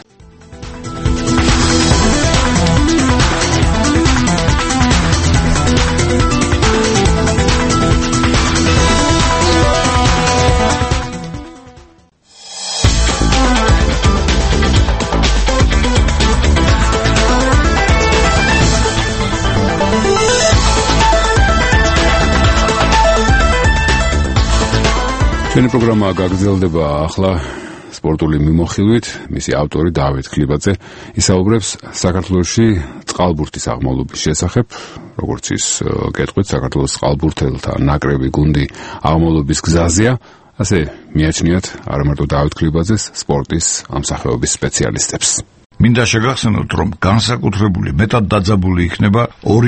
ჩვენი პროგრამა გაგრძელდება ახლა სპორტული მიმოხილვით. მისი ავტორი დავით ქლიბაძე ისაუბრებს საქართველოში წყალბურთის აღმავლობის შესახებ. როგორც ის კეთყვით, საქართველოს წყალბურთელთა ნაკრები გუნდი აღმავლობის გზაზეა. ასე მიაჩნიათ არა მარტო დავით ქლიბაძეს, სპორტის ამსახეობის სპეციალისტებს. მინდა შეგახსენოთ, რომ განსაკუთრებული მეტად დაძაბული იქნება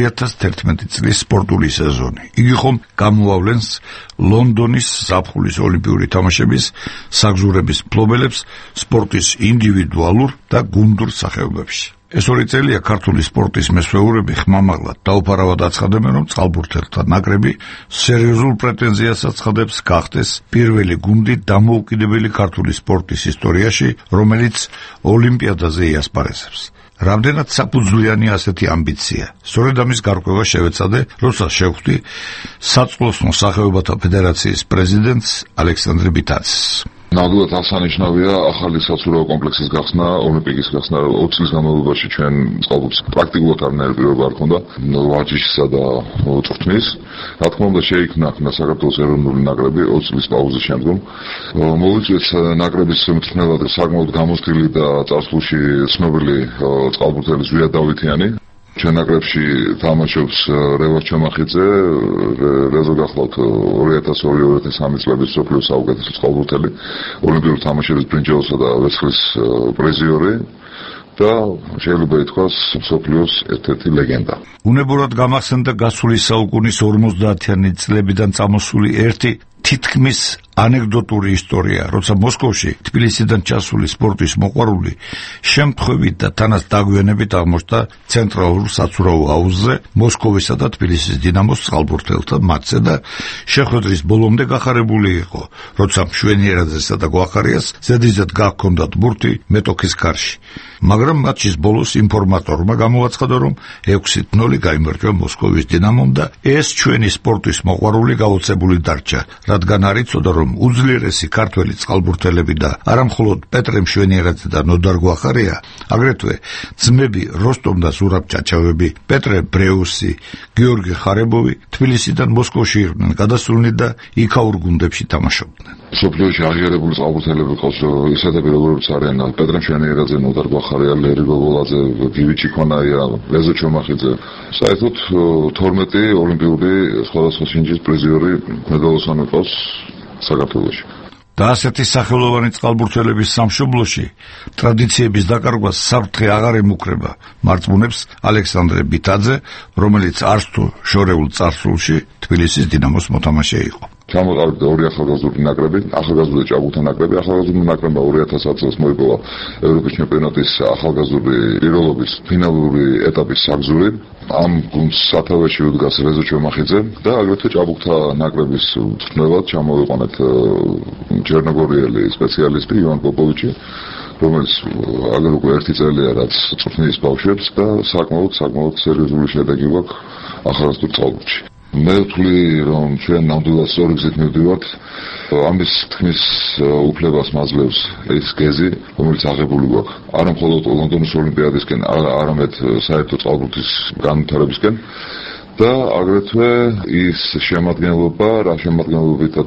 2011 წლის სპორტული სეზონი. იგი ხომ გამოავლენს ლონდონის ზაფხულის ოლიმპიური თამაშების საგზურების მფლობელებს სპორტის ინდივიდუალურ და გუნდურ სახეობებში. ეს ორი წელია ქართული სპორტის მესვეურები ხმამაღლად დაუფარავად აცხადებენ, რომ წყალბურთელთა ნაკრები სერიოზულ პრეტენზიას აცხადებს გახდეს პირველი გუნდი დამოუკიდებელი ქართული სპორტის ისტორიაში, რომელიც ოლიმპიადაზე იასპარეზებს. რამდენად საფუძვლიანი ასეთი ამბიცია. სწორედ ამის გარკვევა შევეცადე, როცა შევხვდი საწყლოსნო სახეობათა ფედერაციის პრეზიდენტს ალექსანდრე ბითაძეს. ნამდვილად აღსანიშნავია ახალი საცურაო კომპლექსის გახსნა, ოლიმპიკის გახსნა 20 წლის განმავლობაში ჩვენ წყალბურთს პრაქტიკულად არანაირი პირობა არ ჰქონდა ვარჯიშისა და წვრთნის. რა თქმა უნდა შეიქმნა საქართველოს ეროვნული ნაკრები 20 წლის პაუზის შემდგომ. მოვიწვიეთ ნაკრების მწვრთნელად საკმაოდ გამოცდილი და წარსულში ცნობილი წყალბურთელი ზვია დავითიანი. ჩვენ ნაკრებში თამაშობს რევაზ ჩომახიძე, რეზო გახლავთ 2002-2003 წლების მსოფლიოს საუკეთესო წყალბურთელი, ოლიმპიური თამაშების ბრინჯაოსა და ვერცხლის პრიზიორი და შეიძლება ითქვას მსოფლიოს ერთ-ერთი ლეგენდა. უნებურად გამახსენდა გასული საუკუნის 50-იანი წლებიდან წამოსული ერთი თითქმის ანეკდოტური ისტორია, როცა მოსკოვში თბილისიდან ჩასული სპორტის მოყვარული შემთხვევით და თანაც დაგვიანებით აღმოჩნდა ცენტრალურ საცურაო აუზზე მოსკოვისა და თბილისის დინამოს წყალბურთელთა მატჩზე და შეხვედრის ბოლომდე გახარებული იყო, როცა მშვენიერაძესა და გვახარიას ზედიზედ გაჰქონდათ ბურთი მეტოქის კარში. მაგრამ მატჩის ბოლოს ინფორმატორმა გამოაცხადა, რომ 6-0 გაიმარჯვა მოსკოვის დინამომ და ეს ჩვენი სპორტის მოყვარული გაოცებული დარჩა, რადგან არ იცოდა, რომ უძლიერესი ქართველი წყალბურთელები და არამხოლოდ პეტრე მშვენიერაძე და ნოდარ გვახარია, აგრეთვე ძმები როსტომ და ზურაბ ჭაჭავები, პეტრე ბრეუსი, გიორგი ხარებოვი თბილისიდან მოსკოვში იყვნენ გადასულნი და იქაურ გუნდებში თამაშობდნენ. მსოფლიოში აღიარებული წყალბურთელები ყავს ისეთები, როგორიც არიან პეტრე მშვენიერაძე, ნოდარ გვახარია, ლერი გოგოლაძე, გივი ჩიქონაია, რეზო ჩომახიძე. საერთოდ 12 ოლიმპიური სხვადასხვა სინჯის პრიზიორი მედალოსანი ყავს საქართველოში. და ასეთი სახელოვანი წყალბურთელების სამშობლოში ტრადიციების დაკარგვას საფრთხე აღარ ემუქრება, მარწმუნებს ალექსანდრე ბითაძე, რომელიც არც თუ შორეულ წარსულში თბილისის დინამოს მოთამაშე იყო. ჩამოყალიბდა ორი ახალგაზრდული ნაკრები, ახალგაზრდული ჭაბუკთა ნაკრები. ახალგაზრდული ნაკრებმა 2010 წელს მოიპოვა ევროპის ჩემპიონატის ახალგაზრდული პირველობის ფინალური ეტაპის საგზური. ამ გუნდს სათავეში უდგას რეზო ჩომახიძე და აგრეთვე ჭაბუკთა ნაკრების მწვრთნელად ჩამოვიყვანეთ ჩერნოგორიელი სპეციალისტი ივან პოპოვიჩი, რომელიც აგერ უკვე 1 წელია რაც წვრთნის ბავშვებს და საკმაოდ სერიოზული შედეგი გვაქვს ახალგაზრდულ წყალბურთში. მე ვთვლი, რომ ჩვენ ნამდვილად სწორი გზით მივდივართ. ამის თქმის უფლებას მაძლევს ის გეზი, რომელიც აღებული გვაქვს. არა მხოლოდ ლონდონის ოლიმპიადისკენ, არამედ საერთო წყალბურთის განვითარებისკენ. და აგრეთვე ის შემადგენლობა, რა შემადგენლობითაც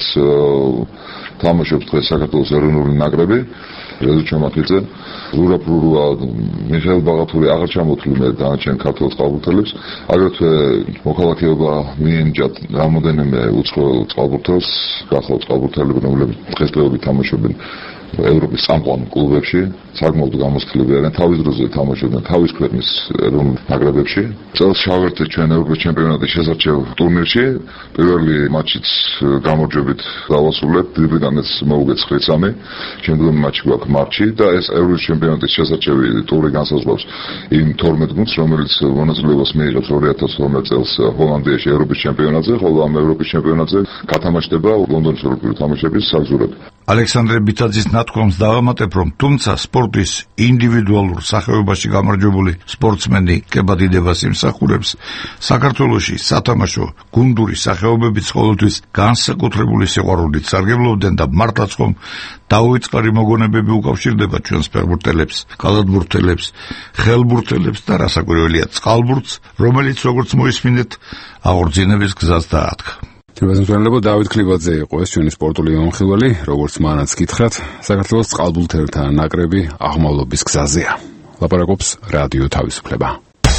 თამაშობს დღეს საქართველოს ეროვნული ნაკრები, რეზო ჩომახიძე, რურა პრურუა, მიხეილ ბაღაფური აღარ ჩამოთვლი დანარჩენ ქართველ წყალბურთელებს. აგრეთვე მოქალაქეობა მიენიჭათ რამოდენიმე უცხოელ წყალბურთელს, გახლავთ წყალბურთელები, რომლებიც დღესდღეობით თამაშობენ ევროპის წამყვან კლუბებში, საკმაოდ გამოსხილები არიან, თავის დროზე თამაშობდნენ თავის ქვეყნის ეროვნულ ნაკრებებში. წელს ჩავერთეთ ჩვენ ევროპის ჩემპიონატის შესარჩევ ტურნირში, პირველი მატჩიც გამარჯვებით დავასრულეთ, ბრიტანეთს მოუგეთ 9-3, შემდგომი მატჩი გვაქვს მარტში და ეს ევროპის ჩემპიონატის შესარჩევი ტური განსაზღვრავს იმ 12 გუნდს, რომელიც მონაწილეობას მიიღებს 2012 წელს ჰოლანდიაში ევროპის ჩემპიონატზე, ხოლო ამ ევროპის ჩემპიონატზე გათამაშდება ლონდონის ოლიმპიური თამაშების საგზურები. ალექსანდრე ბითაძის ნათქვამს დავამატებ, რომ თუმცა სპორტის ინდივიდუალურ სახეობაში გამარჯვებული სპორტსმენი კებადიდებას იმსახურებს, საქართველოში სათამაშო გუნდური სახეობებიც ყოველთვის განსაკუთრებული სიყვარულით სარგებლობდნენ და მართლაც ხომ დაუვიწყარი მოგონებები უკავშირდება ჩვენს ფეხბურთელებს, კალათბურთელებს, ხელბურთელებს და რასაკვირველია წყალბურთს, რომელიც როგორც მოისმინეთ, აღორძინების გზას დაადგა. თემაზმწვანელებო დავით ქლიბაძე იყო ეს ჩვენი სპორტული მომხილველი, როგორც მანაც გითხრათ, საქართველოს წყალბურთელთა ნაკრები აღმავლობის გზაზეა. ლაპარაკობს რადიო თავისუფლება.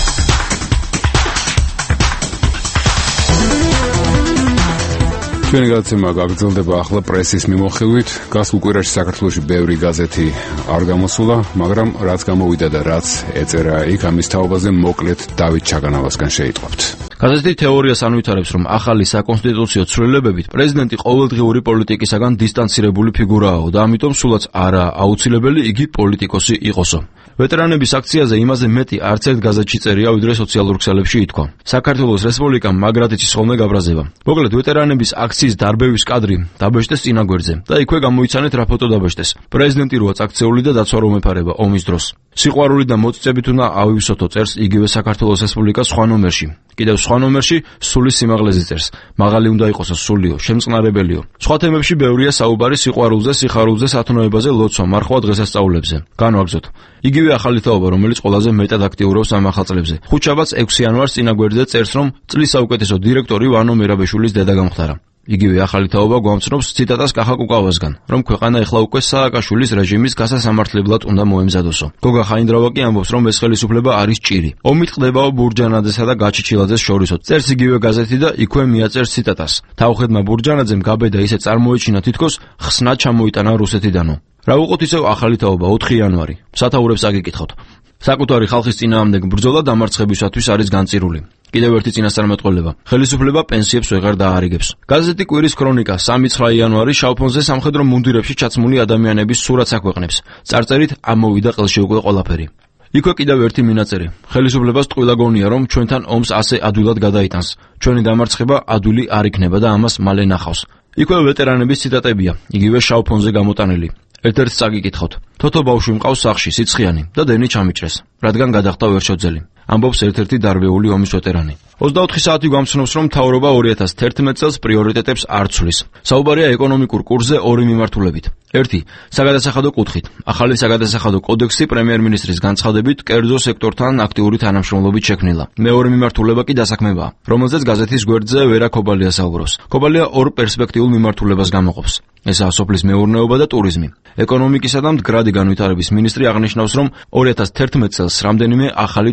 ჩვენი გადაცემა გაგრძელდება ახლა პრესის მიმოხილვით. გასულ კვირაში საქართველოში ბევრი გაზეთი არ გამოსულა, მაგრამ რაც გამოვიდა და რაც ეწერა იქ, ამის თაობაზე მოკლედ დავით ჩაგანავასგან შეიტყობთ. გაზეთი თეორიას ანვითარებს, რომ ახალი საკონსტიტუციო ცვლილებებით პრეზიდენტი ყოველდღიური პოლიტიკისაგან დისტანცირებული ფიგურაა და ამიტომ სულაც არაა აუცილებელი იგი პოლიტიკოსი იყოსო. ვეტერანების აქციაზე იმაზე მეტი არც ერთ გაზეთში წერია, ვიდრე სოციალურ ქსელებში ითქვა. საქართველოს რესპუბლიკამ მაგრად იცის ხოლმე გაბრაზება. მოკლედ ვეტერანების აქციის დარბევის კადრი დაბეჭდეს წინა გვერდზე და იქვე გამოიცანეთ რა ფოტო დაბეჭდეს. პრეზიდენტი როაც აქციული და დაცვა რომ ეფარება ომის დროს. სიყვარული და მოწიწებით უნდა ავივსოთო წერს იგივე საქართველოს რესპუბლიკას სხვა ნომერში. კიდევ სხვა ნომერში სულის სიმაღლეზე წერს. მაღალი უნდა იყოსო სულიო, შემწყნარებელიო. სხვა თემებში ბევრია საუბარი სიყვარულზე, სიხარულზე, სათნოებაზე, ლოცვა, მარხვა დღესასწაულებზე. განვაგრძოთ. იგივე ახალი თაობა, რომელიც ყველაზე მეტად აქტიურობს ამ ახალწლებზე. ხუთშაბათს 6 იანვარს წინა გვერდზე წერს, რომ წლის საუკეთესო დირექტორი ვანო მერაბეშვილის დედა გამხდარა. იგივე ახალი თაობა გვამცნობს ციტატას კახა კუკავასგან, რომ ქვეყანა ეხლა უკვე სააკაშვილის რეჟიმის გასასამართლებლად უნდა მოემზადოსო. გოგა ხაინდრავა კი ამბობს, რომ ეს ხელისუფლება არის ჭირი. ომი ტყდებაო ბურჯანაძესა და გაჩიჩილაძეს შორისო. წერს იგივე გაზეთი და იქვე მიაწერს ციტატას. თავხედმა ბურჯანაძემ გაბედა ისე წარმოეჩინა თითქოს ხსნა ჩამოიტანა რუსეთიდანო. რა უყოთ ისევ ახალი თაობა 4 იანვარი. სათაურებს აგიკითხოთ. საკუთარი ხალხის წინააღმდეგ ბრძოლა დამარცხებისათვის არის განწირული. კიდევ ერთი წინასწარმეტყველება. ხელისუფლება პენსიებს ვეღარ დაარიგებს. გაზეთი კვირის ქრონიკა 3-9 იანვარი შავფონზე სამხედრო მუნდირებში ჩაცმული ადამიანების სურათს აქვეყნებს. წარწერით ამოვიდა ყელში უკვე ყველაფერი. იქვე კიდევ ერთი მინაწერი. ხელისუფლებას ტყუილა გონია, რომ ჩვენთან ომს ასე ადვილად გადაიტანს. ჩვენი დამარცხება ადვილი არ იქნება და ამას მალე ნახავს. იქვე ვეტერანების ციტატებია, იგივე შავფონზე გამოტანილი. ერთ-ერთ წაგიკითხოთ. თოთო ბავშვი მყავს სახში, სიცხიანი და დენი ჩამიჭრეს, რადგან გადახდა ვერშოძელი. ამბობს ერთ-ერთი დარბეული ომის ვეტერანი. 24 საათი გვამცნობს, რომ მთავრობა 2011 წელს პრიორიტეტებს არ ცვლის. საუბარია ეკონომიკურ კურსზე ორი მიმართულებით. ერთი, საგადასახადო კუთხით. ახალი საგადასახადო კოდექსი პრემიერ-მინისტრის განცხადებით კერძო სექტორთან აქტიური თანამშრომლობით შექმნილა. მეორე მიმართულება კი დასაქმებაა, რომელზეც გაზეთის გვერდზე ვერა ქობალია საუბრობს. ქობალია ორ პერსპექტიულ მიმართულებას გამოყოფს. ესაა სოფლის მეურნეობა და ტურიზმი. ეკონომიკისა და მდგრადი განვითარების მინისტრი აღნიშნავს, რომ 2011 წელს რამდენიმე ახალი ტურისტული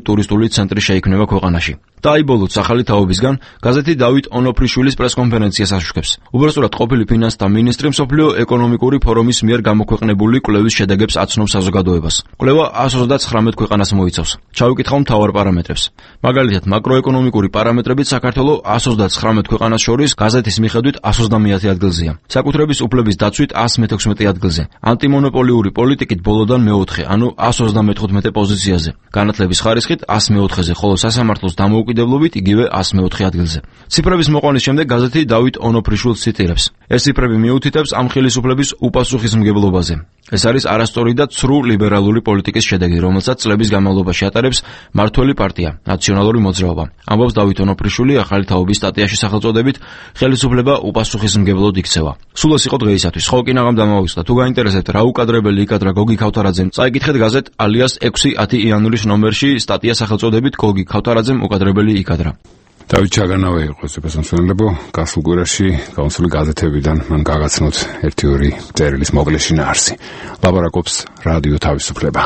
პოლიტიკური ცენტრი შეიქმნება ქვეყანაში. დაიბოლოთ ახალი თაობისგან გაზეთი დავით ონოფრიშვილის პრესკონფერენციას აშუქებს. უბრალოდ ყოფილი ფინანსთა მინისტრი მსოფლიო ეკონომიკური ფორუმის მიერ გამოქვეყნებული კვლევის შედეგებს აცნობს საზოგადოებას. კვლევა 139 ქვეყანას მოიცავს. ჩავიკითხავ მთავარ პარამეტრებს. მაგალითად, მაკროეკონომიკური პარამეტრებით საქართველოს 139 ქვეყანას შორის გაზეთის მიხედვით 130 ადგილზეა. საკუთრების უფლების დაცვით 116 ადგილზე. ანტიმონოპოლიური პოლიტიკით ბოლოდან მეოთხე, ანუ 135 პოზიციაზე. განათლების ხარისხით 104-ზე, ხოლო სასამართლოს დამოუკიდებლობით იგივე 104 ადგილზე. ციფრების მოყვანის შემდეგ გაზეთი დავით ონოფრიშვილს ციტირებს. ეს ციფრები მიუთითებს ამ ხელისუფლების უპასუხისმგებლობაზე. ეს არის არასწორი და ცრუ ლიბერალური პოლიტიკის შედეგი, რომელსაც წლების განმავლობაში ატარებს მმართველი პარტია, ნაციონალური მოძრაობა. ამბობს დავით ონოფრიშვილი ახალი თაობის სტატიაში სახელწოდებით ხელისუფლება უპასუხისმგებლოდ იქცევა. სულ ეს იყო დღეისათვის. ხო, კინაღამ დამოვიწყდა. თუ გაინტერესებთ რა უკადრებელი იქადრა გოგი ქავთარაძემ, წაიკითხეთ გაზეთ ალიას 6-10 იანვრის ნომერში სტატია სახელწოდებით გოგი ქავთარაძემ უკადრებელი იქადრა. დავით ჩაგანავე იყო სპეციალისტებო გასულ კვირაში გამოსული გაზეთებიდან მან გაგაცნოთ 1-2 წერილის მოკლე შინაარსი. ლაპარაკობს რადიო თავისუფლება.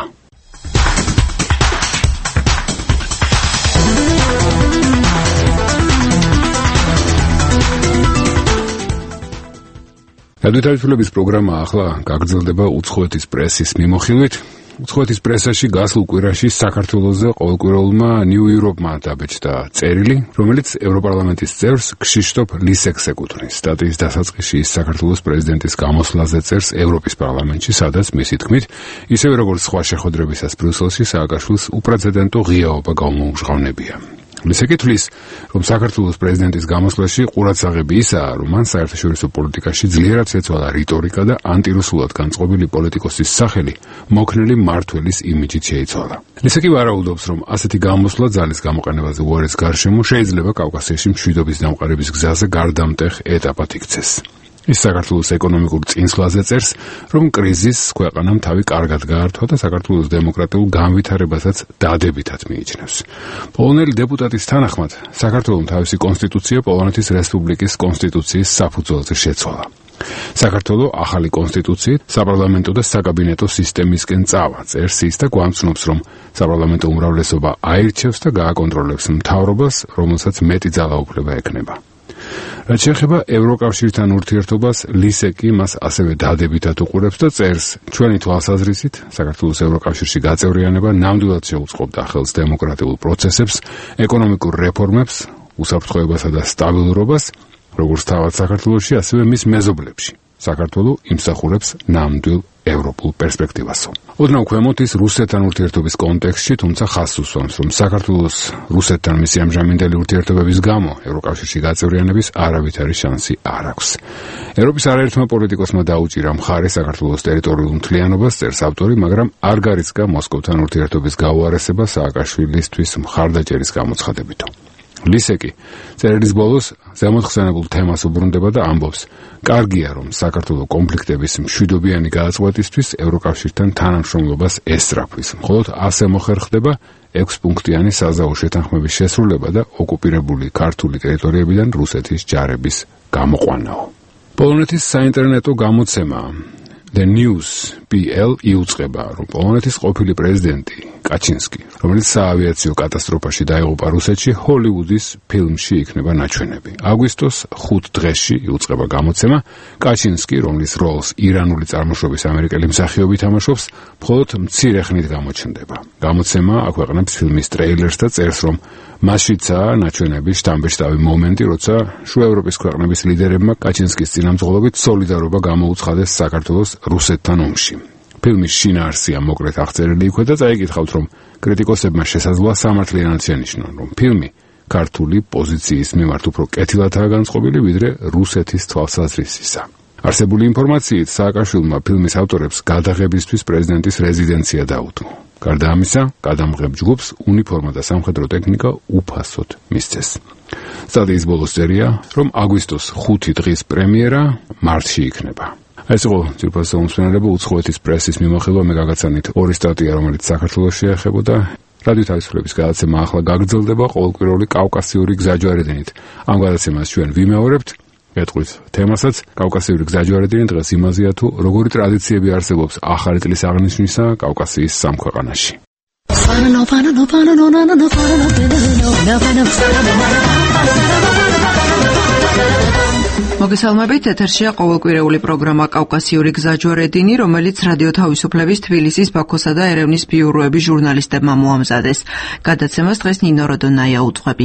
რადიო თავისუფლების პროგრამა ახლა გაგრძელდება უცხოეთის პრესის მიმოხილვით. უცხოეთის პრესაში გასულ კვირაში საქართველოზე ყოველკვირეულმა New Europe-მა დაბეჭდა წერილი, რომელიც ევროპარლამენტის წევრს ქშიშტოფ ლისეკს ეკუთვნის. სტატიის დასაწყისში ის საქართველოს პრეზიდენტის გამოსვლაზე წერს ევროპის პარლამენტში, სადაც მისი თქმით, ისევე როგორც სხვა შეხვედრებისას ბრიუსელში სააკაშვილის უპრეცედენტო ღიაობა გაუმჟღავნებია. ლისეკი თვლის, რომ საქართველოს პრეზიდენტის გამოსვლაში ყურადსაღები ისაა, რომ მან საერთაშორისო პოლიტიკაში ძლიერად შეცვალა რიტორიკა და ანტირუსულად განწყობილი პოლიტიკოსის სახელი მოქნილი მმართველის იმიჯით შეიცვალა. ლისეკი ვარაუდობს, რომ ასეთი გამოსვლა ძალის გამოყენებაზე უარის გარშემო შეიძლება კავკასიაში მშვიდობის დამყარების გზაზე გარდამტეხ ეტაპად იქცეს. ის საქართველოს ეკონომიკურ წინსვლაზე წერს, რომ კრიზისს ქვეყანამ თავი კარგად გაართვა და საქართველოს დემოკრატიულ განვითარებასაც დადებითად მიიჩნევს. პოლონელი დეპუტატის თანახმად, საქართველოს თავისი კონსტიტუცია პოლონეთის რესპუბლიკის კონსტიტუციის საფუძველზე შეცვალა. საქართველოს ახალი კონსტიტუციით საპარლამენტო და საკაბინეტო სისტემისკენ წავა, წერს ის და გვამცნობს, რომ საპარლამენტო უმრავლესობა აირჩევს და გააკონტროლებს მთავრობას, რომელსაც მეტი ძალაუფლება ექნება. რაც შეეხება ევროკავშირთან ურთიერთობას, ლისეკი მას ასევე დადებითად უყურებს და წერს, ჩვენი თვალსაზრისით, საქართველოს ევროკავშირში გაწევრიანება ნამდვილად შეუწყობდა ხელს დემოკრატიულ პროცესებს, ეკონომიკურ რეფორმებს, უსაფრთხოებასა და სტაბილურობას, როგორც თავად საქართველოში, ასევე მის მეზობლებში. საქართველო იმსახურებს ნამდვილ ევროპულ პერსპექტივასო. ოდნავ ქვემოთ ის რუსეთთან ურთიერთობის კონტექსტში, თუმცა ხაზს უსვამს, რომ საქართველოს რუსეთთან მისი ამჟამინდელი ურთიერთობების გამო ევროკავშირში გაწევრიანების არავითარი შანსი არ აქვს. ევროპის არაერთმა პოლიტიკოსმა დაუჭირა მხარი საქართველოს ტერიტორიულ მთლიანობას, წერს ავტორი, მაგრამ არ გარიცხა მოსკოვთან ურთიერთობის გაუარესება სააკაშვილისთვის მხარდაჭერის გამოცხადებითო. ლისეკი წერილის ბოლოს ზემოხსენებულ თემას უბრუნდება და ამბობს, კარგია, რომ საქართველოს კონფლიქტების მშვიდობიანი გააწყვეტისთვის ევროკავშირთან თანამშრომლობას ესწრაფვის. მხოლოდ ასე მოხერხდება 6 პუნქტიანი საზავო შეთანხმების შესრულება და ოკუპირებული ქართული ტერიტორიებიდან რუსეთის ჯარების გამოყვანაო. პოლონეთის საინტერნეტო გამოცემა The News PL იუწყება, რომ პოლონეთის ყოფილი პრეზიდენტი კაჩინსკი, რომელიც საავიაციო კატასტროფაში დაიღუპა რუსეთში, ჰოლივუდის ფილმში იქნება ნაჩვენები. აგვისტოს 5 დღეში იუწყება გამოცემა. კაჩინსკი, რომლის როლს ირანული წარმოშობის ამერიკელი მსახიობი თამაშობს, მხოლოდ მცირე ხნით გამოჩნდება. გამოცემა აქვეყნებს ფილმის ტრეილერს და წერს, რომ მასშიცაა ნაჩვენების შთამბეჭდავი მომენტი, როცა შუა ევროპის ქვეყნების ლიდერებმა კაჩინსკის წინამძღოლობით სოლიდარობა გამოუცხადეს საქართველოს რუსეთთან ომში. ფილმის შინაარსია მოკლედ აღწერილი იქვე და წაიკითხავთ, რომ კრიტიკოსებმა შესაძლოა სამართლიანად შენიშნონ, რომ ფილმი ქართული პოზიციის მიმართ უფრო კეთილადაა განწყობილი, ვიდრე რუსეთის თვალსაზრისისა. არსებული ინფორმაციით, სააკაშვილმა ფილმის ავტორებს გადაღებისთვის პრეზიდენტის რეზიდენცია დაუთმო. გარდა ამისა, გადამღებ ჯგუფს უნიფორმა და სამხედრო ტექნიკა უფასოდ მისცეს. სტატიის ბოლოს წერია, რომ აგვისტოს 5 დღის პრემიერა მარტში იქნება. ეს იყო ძირფასო უმსმენელება უცხოეთის პრესის მიმოხილვა, მე გაგაცანით 2 სტატია, რომელიც საქართველოს შეეხებოდა. რადიო თავისუფლების გადაცემა ახლა გაგრძელდება ყოველკვირეული კავკასიური გზაჯვარედინით. ამ გადაცემას ჩვენ ვიმეორებთ. გეტყვით თემასაც, კავკასიური გზაჯვარედინი დღეს იმაზეა, თუ როგორი ტრადიციები არსებობს ახალი წლის აღნიშვნისა კავკასიის სამ ქვეყანაში. მოგესალმებით, ეთერშია ყოველკვირეული პროგრამა კავკასიური გზაჯვარედინი, რომელიც რადიო თავისუფლების თბილისის, ბაქოსა და ერევნის ბიუროების ჟურნალისტებმა მოამზადეს. გადაცემას დღეს ნინო როდონაია უძღვები.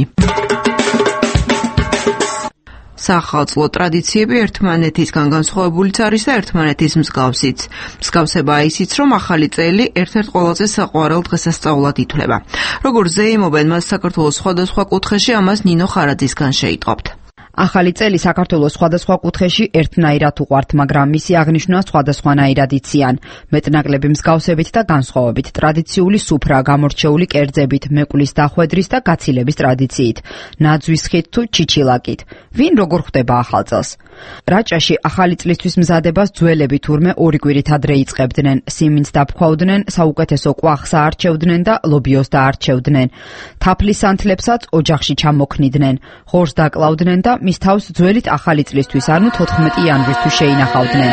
სახალხო ტრადიციები ერთმანეთისგან განსხვავებულიც არის და ერთმანეთის მსგავსიც. მსგავსებაა ისიც, რომ ახალი წელი ერთ-ერთ ყველაზე საყვარელ დღესასწაულად ითვლება. როგორც ზეიმობენ მას საქართველოს სხვადასხვა კუთხეში, ამას ნინო ხარაძისგან შეიტყობთ. ახალი წელი საქართველოს სხვადასხვა კუთხეში ერთნაირად უყვართ, მაგრამ მისი აღნიშვნა სხვადასხვანაირად იციან. მეტნაკლები მსგავსებით და განსხვავებით, ტრადიციული სუფრა, გამორჩეული კერძებით, მეკვლის დახვედრის და გაცილების ტრადიციით, ნაძვის ხით თუ ჩიჩილაკით. ვინ როგორ ხვდება ახალ წელს? რაჭაში ახალი წლისთვის მზადებას ძველები თურმე ორი კვირით ადრე იწყებდნენ, სიმინდს დაფქვავდნენ, საუკეთესო კვახს აარჩევდნენ და ლობიოს დაარჩევდნენ. თაფლის ანთლებსაც ოჯახში ჩამოქნიდნენ, ღორს დაკლავდნენ და მის თავს ძველით ახალი წლისთვის, ანუ 14 იანვრისთვის შეინახავდნენ.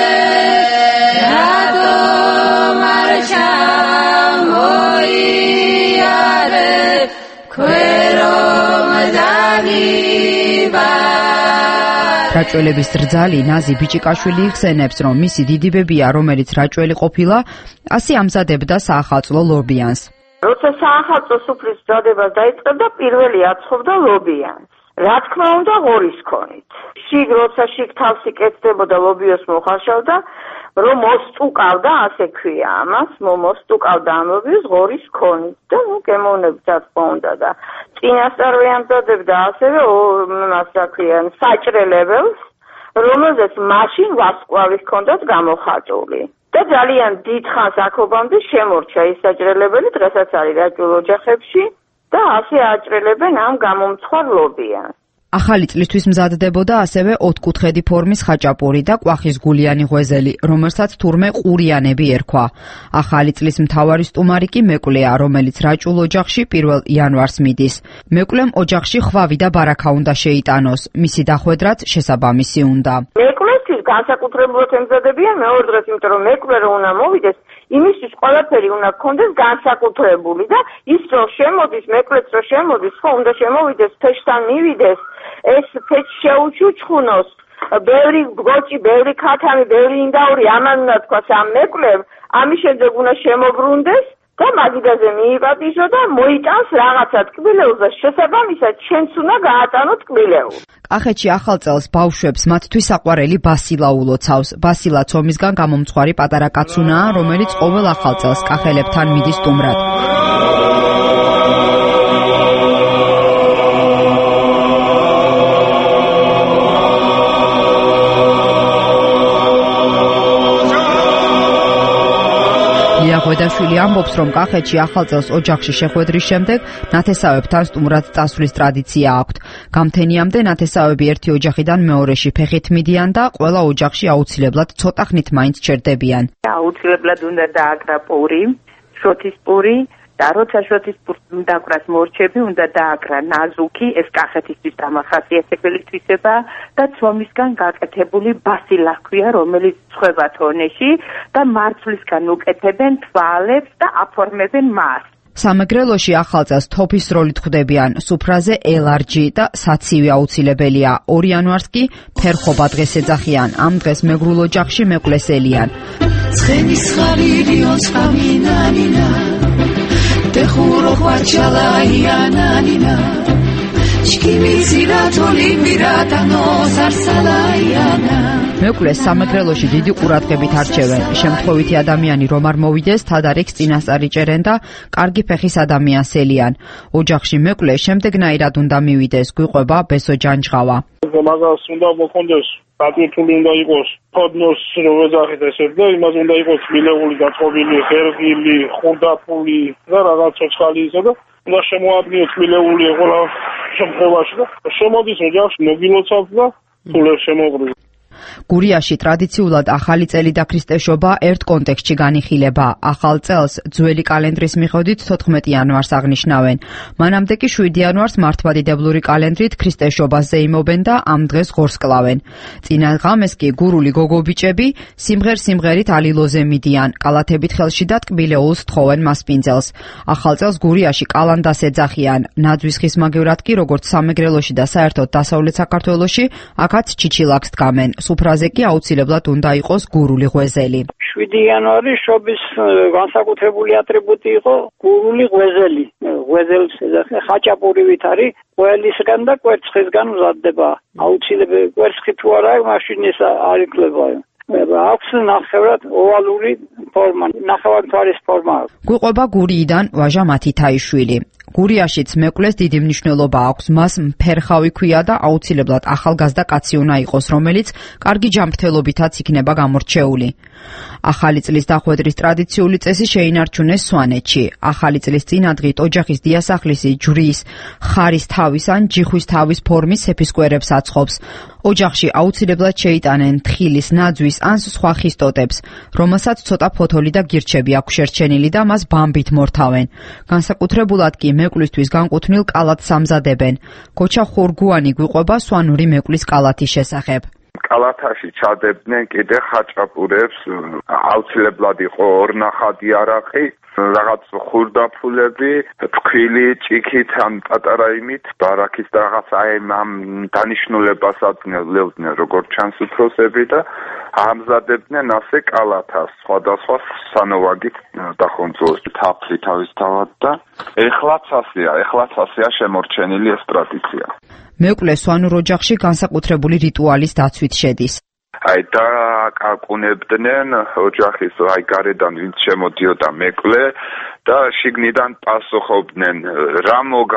რაჭველების რძალი ნაზი ბიჭიკაშვილი იხსენებს, რომ მისი დიდი ბებია, რომელიც რაჭველი ყოფილა, ასე ამზადებდა საახალწლო ლობიანს. როცა საახალწლო სუფრის მზადებას დაიწყებდა, პირველი აცხობდა ლობიანს. რა თქმა უნდა, ღორის ქონით. როცა შიგ თავს იკეთდებოდა, ლობიოს მოხარშავდა, რომ მოსტუკავდა, ასე ქვია ამას, მოსტუკავდა ამ ლობიოს ღორის ქონით და გემოვნებით რა თქმა უნდა და წინასწარ ამზადებდა ასევე ასე ქვია საჭრელებელს, რომელზეც მაშინ ვარსკვლავი ჰქონდათ გამოხატული. და ძალიან დიდ ხანს აქობამდე შემორჩა ის საჭრელებელი, დღესაც არის რაჭულ ოჯახებში და ასე აჭრელებენ ამ გამომცხვარ ლობიანს. ახალი წლისთვის მზადდებოდა ასევე ოთხკუთხედი ფორმის ხაჭაპური და კვახის გულიანი ღვეზელი, რომელსაც თურმე ყურიანები ერქვა. ახალი წლის მთავარი სტუმარი კი მეკვლეა, რომელიც რაჭულ ოჯახში 1 იანვარს მიდის. მეკვლემ ოჯახში ხვავი და ბარაქა უნდა შეიტანოს, მისი დახვედრაც შესაბამისი უნდა. მეკვლესთვის განსაკუთრებულად ემზადებიან მეორე დღეს, იმიტომ რომ მეკვლე რომ უნდა მოვიდეს, იმისთვის ყველაფერი უნდა გქონდეს განსაკუთრებული და ის რო შემოდის, მეკვლეც რო შემოდის, ხო უნდა შემოვიდეს, ფეშთან მივიდეს, ეს ფეშ შეუჩუჩხუნოს, ბევრი გოჭი, ბევრი ქათამი, ბევრი ინდაური, ამან უნდა თქვას ამ მეკვლემ, ამის შემდეგ უნდა შემობრუნდეს და მაგიდაზე მიიპატისო და მოიტანს რაღაცა ტკბილეულს და შესაბამისად ჩვენც უნდა გაატანოთ ტკბილეულს. კახეთში ახალ წელს ბავშვებს მათთვის საყვარელი ბასილა ულოცავს. ბასილა ცომისგან გამომცხვარი პატარა კაცუნაა, რომელიც ყოველ ახალ წელს კახელებთან მიდის სტუმრად. ღვედაშვილი ამბობს, რომ კახეთში ახალ წელს ოჯახში შეხვედრის შემდეგ ნათესავებთან სტუმრად წასვლის ტრადიცია აქვთ. გამთენიამდე ნათესავები ერთი ოჯახიდან მეორეში ფეხით მიდიან და ყველა ოჯახში აუცილებლად ცოტა ხნით მაინც ჩერდებიან. აუცილებლად უნდა დააკრა პური, შოთის პური და როცა შოთის პურს დაკრას მორჩები, უნდა დააკრა ნაზუქი, ეს კახეთისთვის დამახასიათებელი თვისება და ცომისგან გაკეთებული ბასილა ჰქვია, რომელიც ცხება თონეში და მარცვლისგან უკეთებენ თვალებს და აფორმებენ მას. სამეგრელოში ახალ წელს თოფის როლით ხვდებიან, სუფრაზე ელარჯი და საცივი აუცილებელია. 2 იანვარს კი ფერხობა დღეს ეძახიან. ამ დღეს მეგრულ ოჯახში მეკვლეს ელიან. ცხენის ხარილიოს ყამინანინა დეხურო ხვარჩალაიანანინა მეკვლეს სამეგრელოში დიდი ყურადღებით არჩევენ. შემთხვევითი ადამიანი რომ არ მოვიდეს, თადარიქს წინასწარ იჭერენ და კარგი ფეხის ადამიანს ელიან. ოჯახში მეკვლე შემდეგნაირად უნდა მივიდეს, გვიყვება ბესო ჯანჯღავა. მაგას უნდა მოხონდეს, დატვირთული უნდა იყოს ფოდნოს როეზახით ესეთ და იმას უნდა იყოს მილეული, გაწყობილი, ხერხილი, ხუნდაფული და რაღაც ცოცხალი ისე და უნდა შემოადგინოს მილეული ყველა შემთხვევაში და შემოდის ოჯახში მოგილოცავთ და სულ შემოღრმავთ. გურიაში ტრადიციულად ახალი წელი და ქრისტეშობა ერთ კონტექსტში განიხილება. ახალ წელს ძველი კალენდრის მიხედვით 14 იანვარს აღნიშნავენ. მანამდე კი 7 იანვარს მართლმადიდებლური კალენდრით ქრისტეშობას ზეიმობენ და ამ დღეს ღორს კლავენ. წინა ღამეს კი გურული გოგობიჭები სიმღერ-სიმღერით ალილოზე მიდიან, კალათებით ხელში და ტკბილეულს თხოვენ მასპინძელს. ახალ წელს გურიაში კალანდას ეძახიან. ნაძვის ხისმაგევრად კი როგორც სამეგრელოში და საერთოდ დასავლეთ საქართველოში აქაც ჩიჩილაკს დგამენ. სუფრაზე კი აუცილებლად უნდა იყოს გურული ღვეზელი. 7 იანვარი შობის განსაკუთრებული ატრიბუტი იყო გურული ღვეზელი. ღვეზელს ეძახიან ხაჭაპურივით არის ყველისგან და კვერცხისგან მზადდება. აუცილებლად კვერცხი თუ არა, მაშინ ეს არ იკლება. აქვს ნახევრად ოვალური ფორმა, ნახევარმთვარის ფორმა. გვიყვება გურიიდან ვაჟა მათითაიშვილი. გურიაშიც მეკვლეს დიდი მნიშვნელობა აქვს. მას მფერხავი ქვია და აუცილებლად ახალგაზრდა კაცი უნდა იყოს, რომელიც კარგი ჯანმრთელობითაც იქნება გამორჩეული. ახალი წლის დახვედრის ტრადიციული წესი შეინარჩუნეს სვანეთში. ახალი წლის წინადღით ოჯახის დიასახლისი ჯვრის, ხარის თავის ან ჯიხვის თავის ფორმის სეფისკვერებს აცხობს. ოჯახში აუცილებლად შეიტანენ თხილის, ნაძვის ან სხვა ხის ტოტებს, რომელსაც ცოტა ფოთოლი და გირჩები აქვს შერჩენილი და მას ბამბით მორთავენ. განსაკუთრებულად კი მეკვლისთვის განკუთვნილ კალათს ამზადებენ. გოჩა ხორგუანი გვიყვება სვანური მეკვლის კალათის შესახებ. კალათაში ჩადებდნენ კიდე ხაჭაპურებს, აუცილებლად იყო ორნახადი არაყი, რაღაც ხურდაფულები, თქვილი, ჭიქით ან პატარა იმით, ბარაქის და რაღაც ამ დანიშნულებას ადგენდნენ როგორც ჩანს უფროსები და ამზადებდნენ ასე კალათას, სხვადასხვა სანოვაგით დახონწოლოს თაფლი თავისთავად და ეხლაც ასეა შემორჩენილი ეს ტრადიცია. მეკვლე სვანურ ოჯახში განსაკუთრებული რიტუალის დაცვით შედის. და აკაკუნებდნენ ოჯახის გარედან ვინც შემოდიოდა მეკვლე და შიგნიდან პასუხობდნენ რა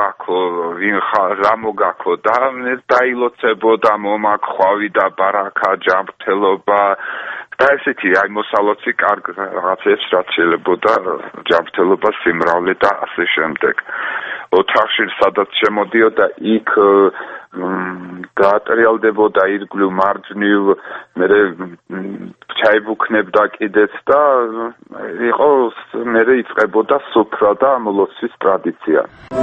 მოგაქო და დაილოცებოდა მომაქვავი და ბარაკა ჯანმრთელობა და ესეთი მოსალოცი კარგ რაღაცებს რაც შეიძლება ჯანმრთელობა სიმრავლე და ასე შემდეგ. ოთახში სადაც შემოდიოდა იქ გაატრიალდებოდა ირგვლივ მარჯვნივ, მერე ჩაიბუქნებდა კიდეც და იყო მერე იწყებოდა სუფრა და მოლოცვის ტრადიცია.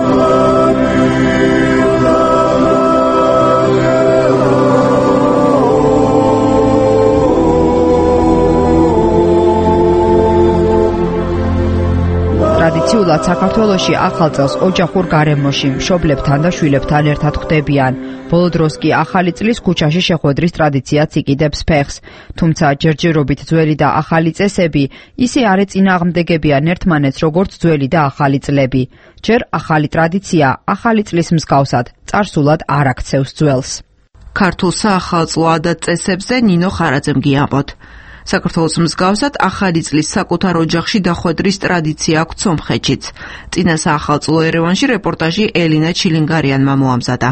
ტრადიციულად საქართველოში ახალ წელს ოჯახურ გარემოში მშობლებთან და შვილებთან ერთად ხვდებიან. ბოლო დროს კი ახალი წლის ქუჩაში შეხვედრის ტრადიციაც იკიდებს ფეხს. თუმცა ჯერჯერობით ძველი და ახალი წესები ისე არ ეწინააღმდეგებიან ერთმანეთს როგორც ძველი და ახალი წლები. ჯერ ახალი ტრადიცია ახალი წლის მსგავსად წარსულად არ აქცევს ძველს. ქართულ საახალწლო ადათ-წესებზე ნინო ხარაძემ გიამბოთ. საქართველოს მსგავსად ახალი წლის საკუთარ ოჯახში დახვედრის ტრადიცია აქვს სომხეთშიც. წინა საახალწლო ერევანში რეპორტაჟი ელინა ჩილინგარიანმა მოამზადა.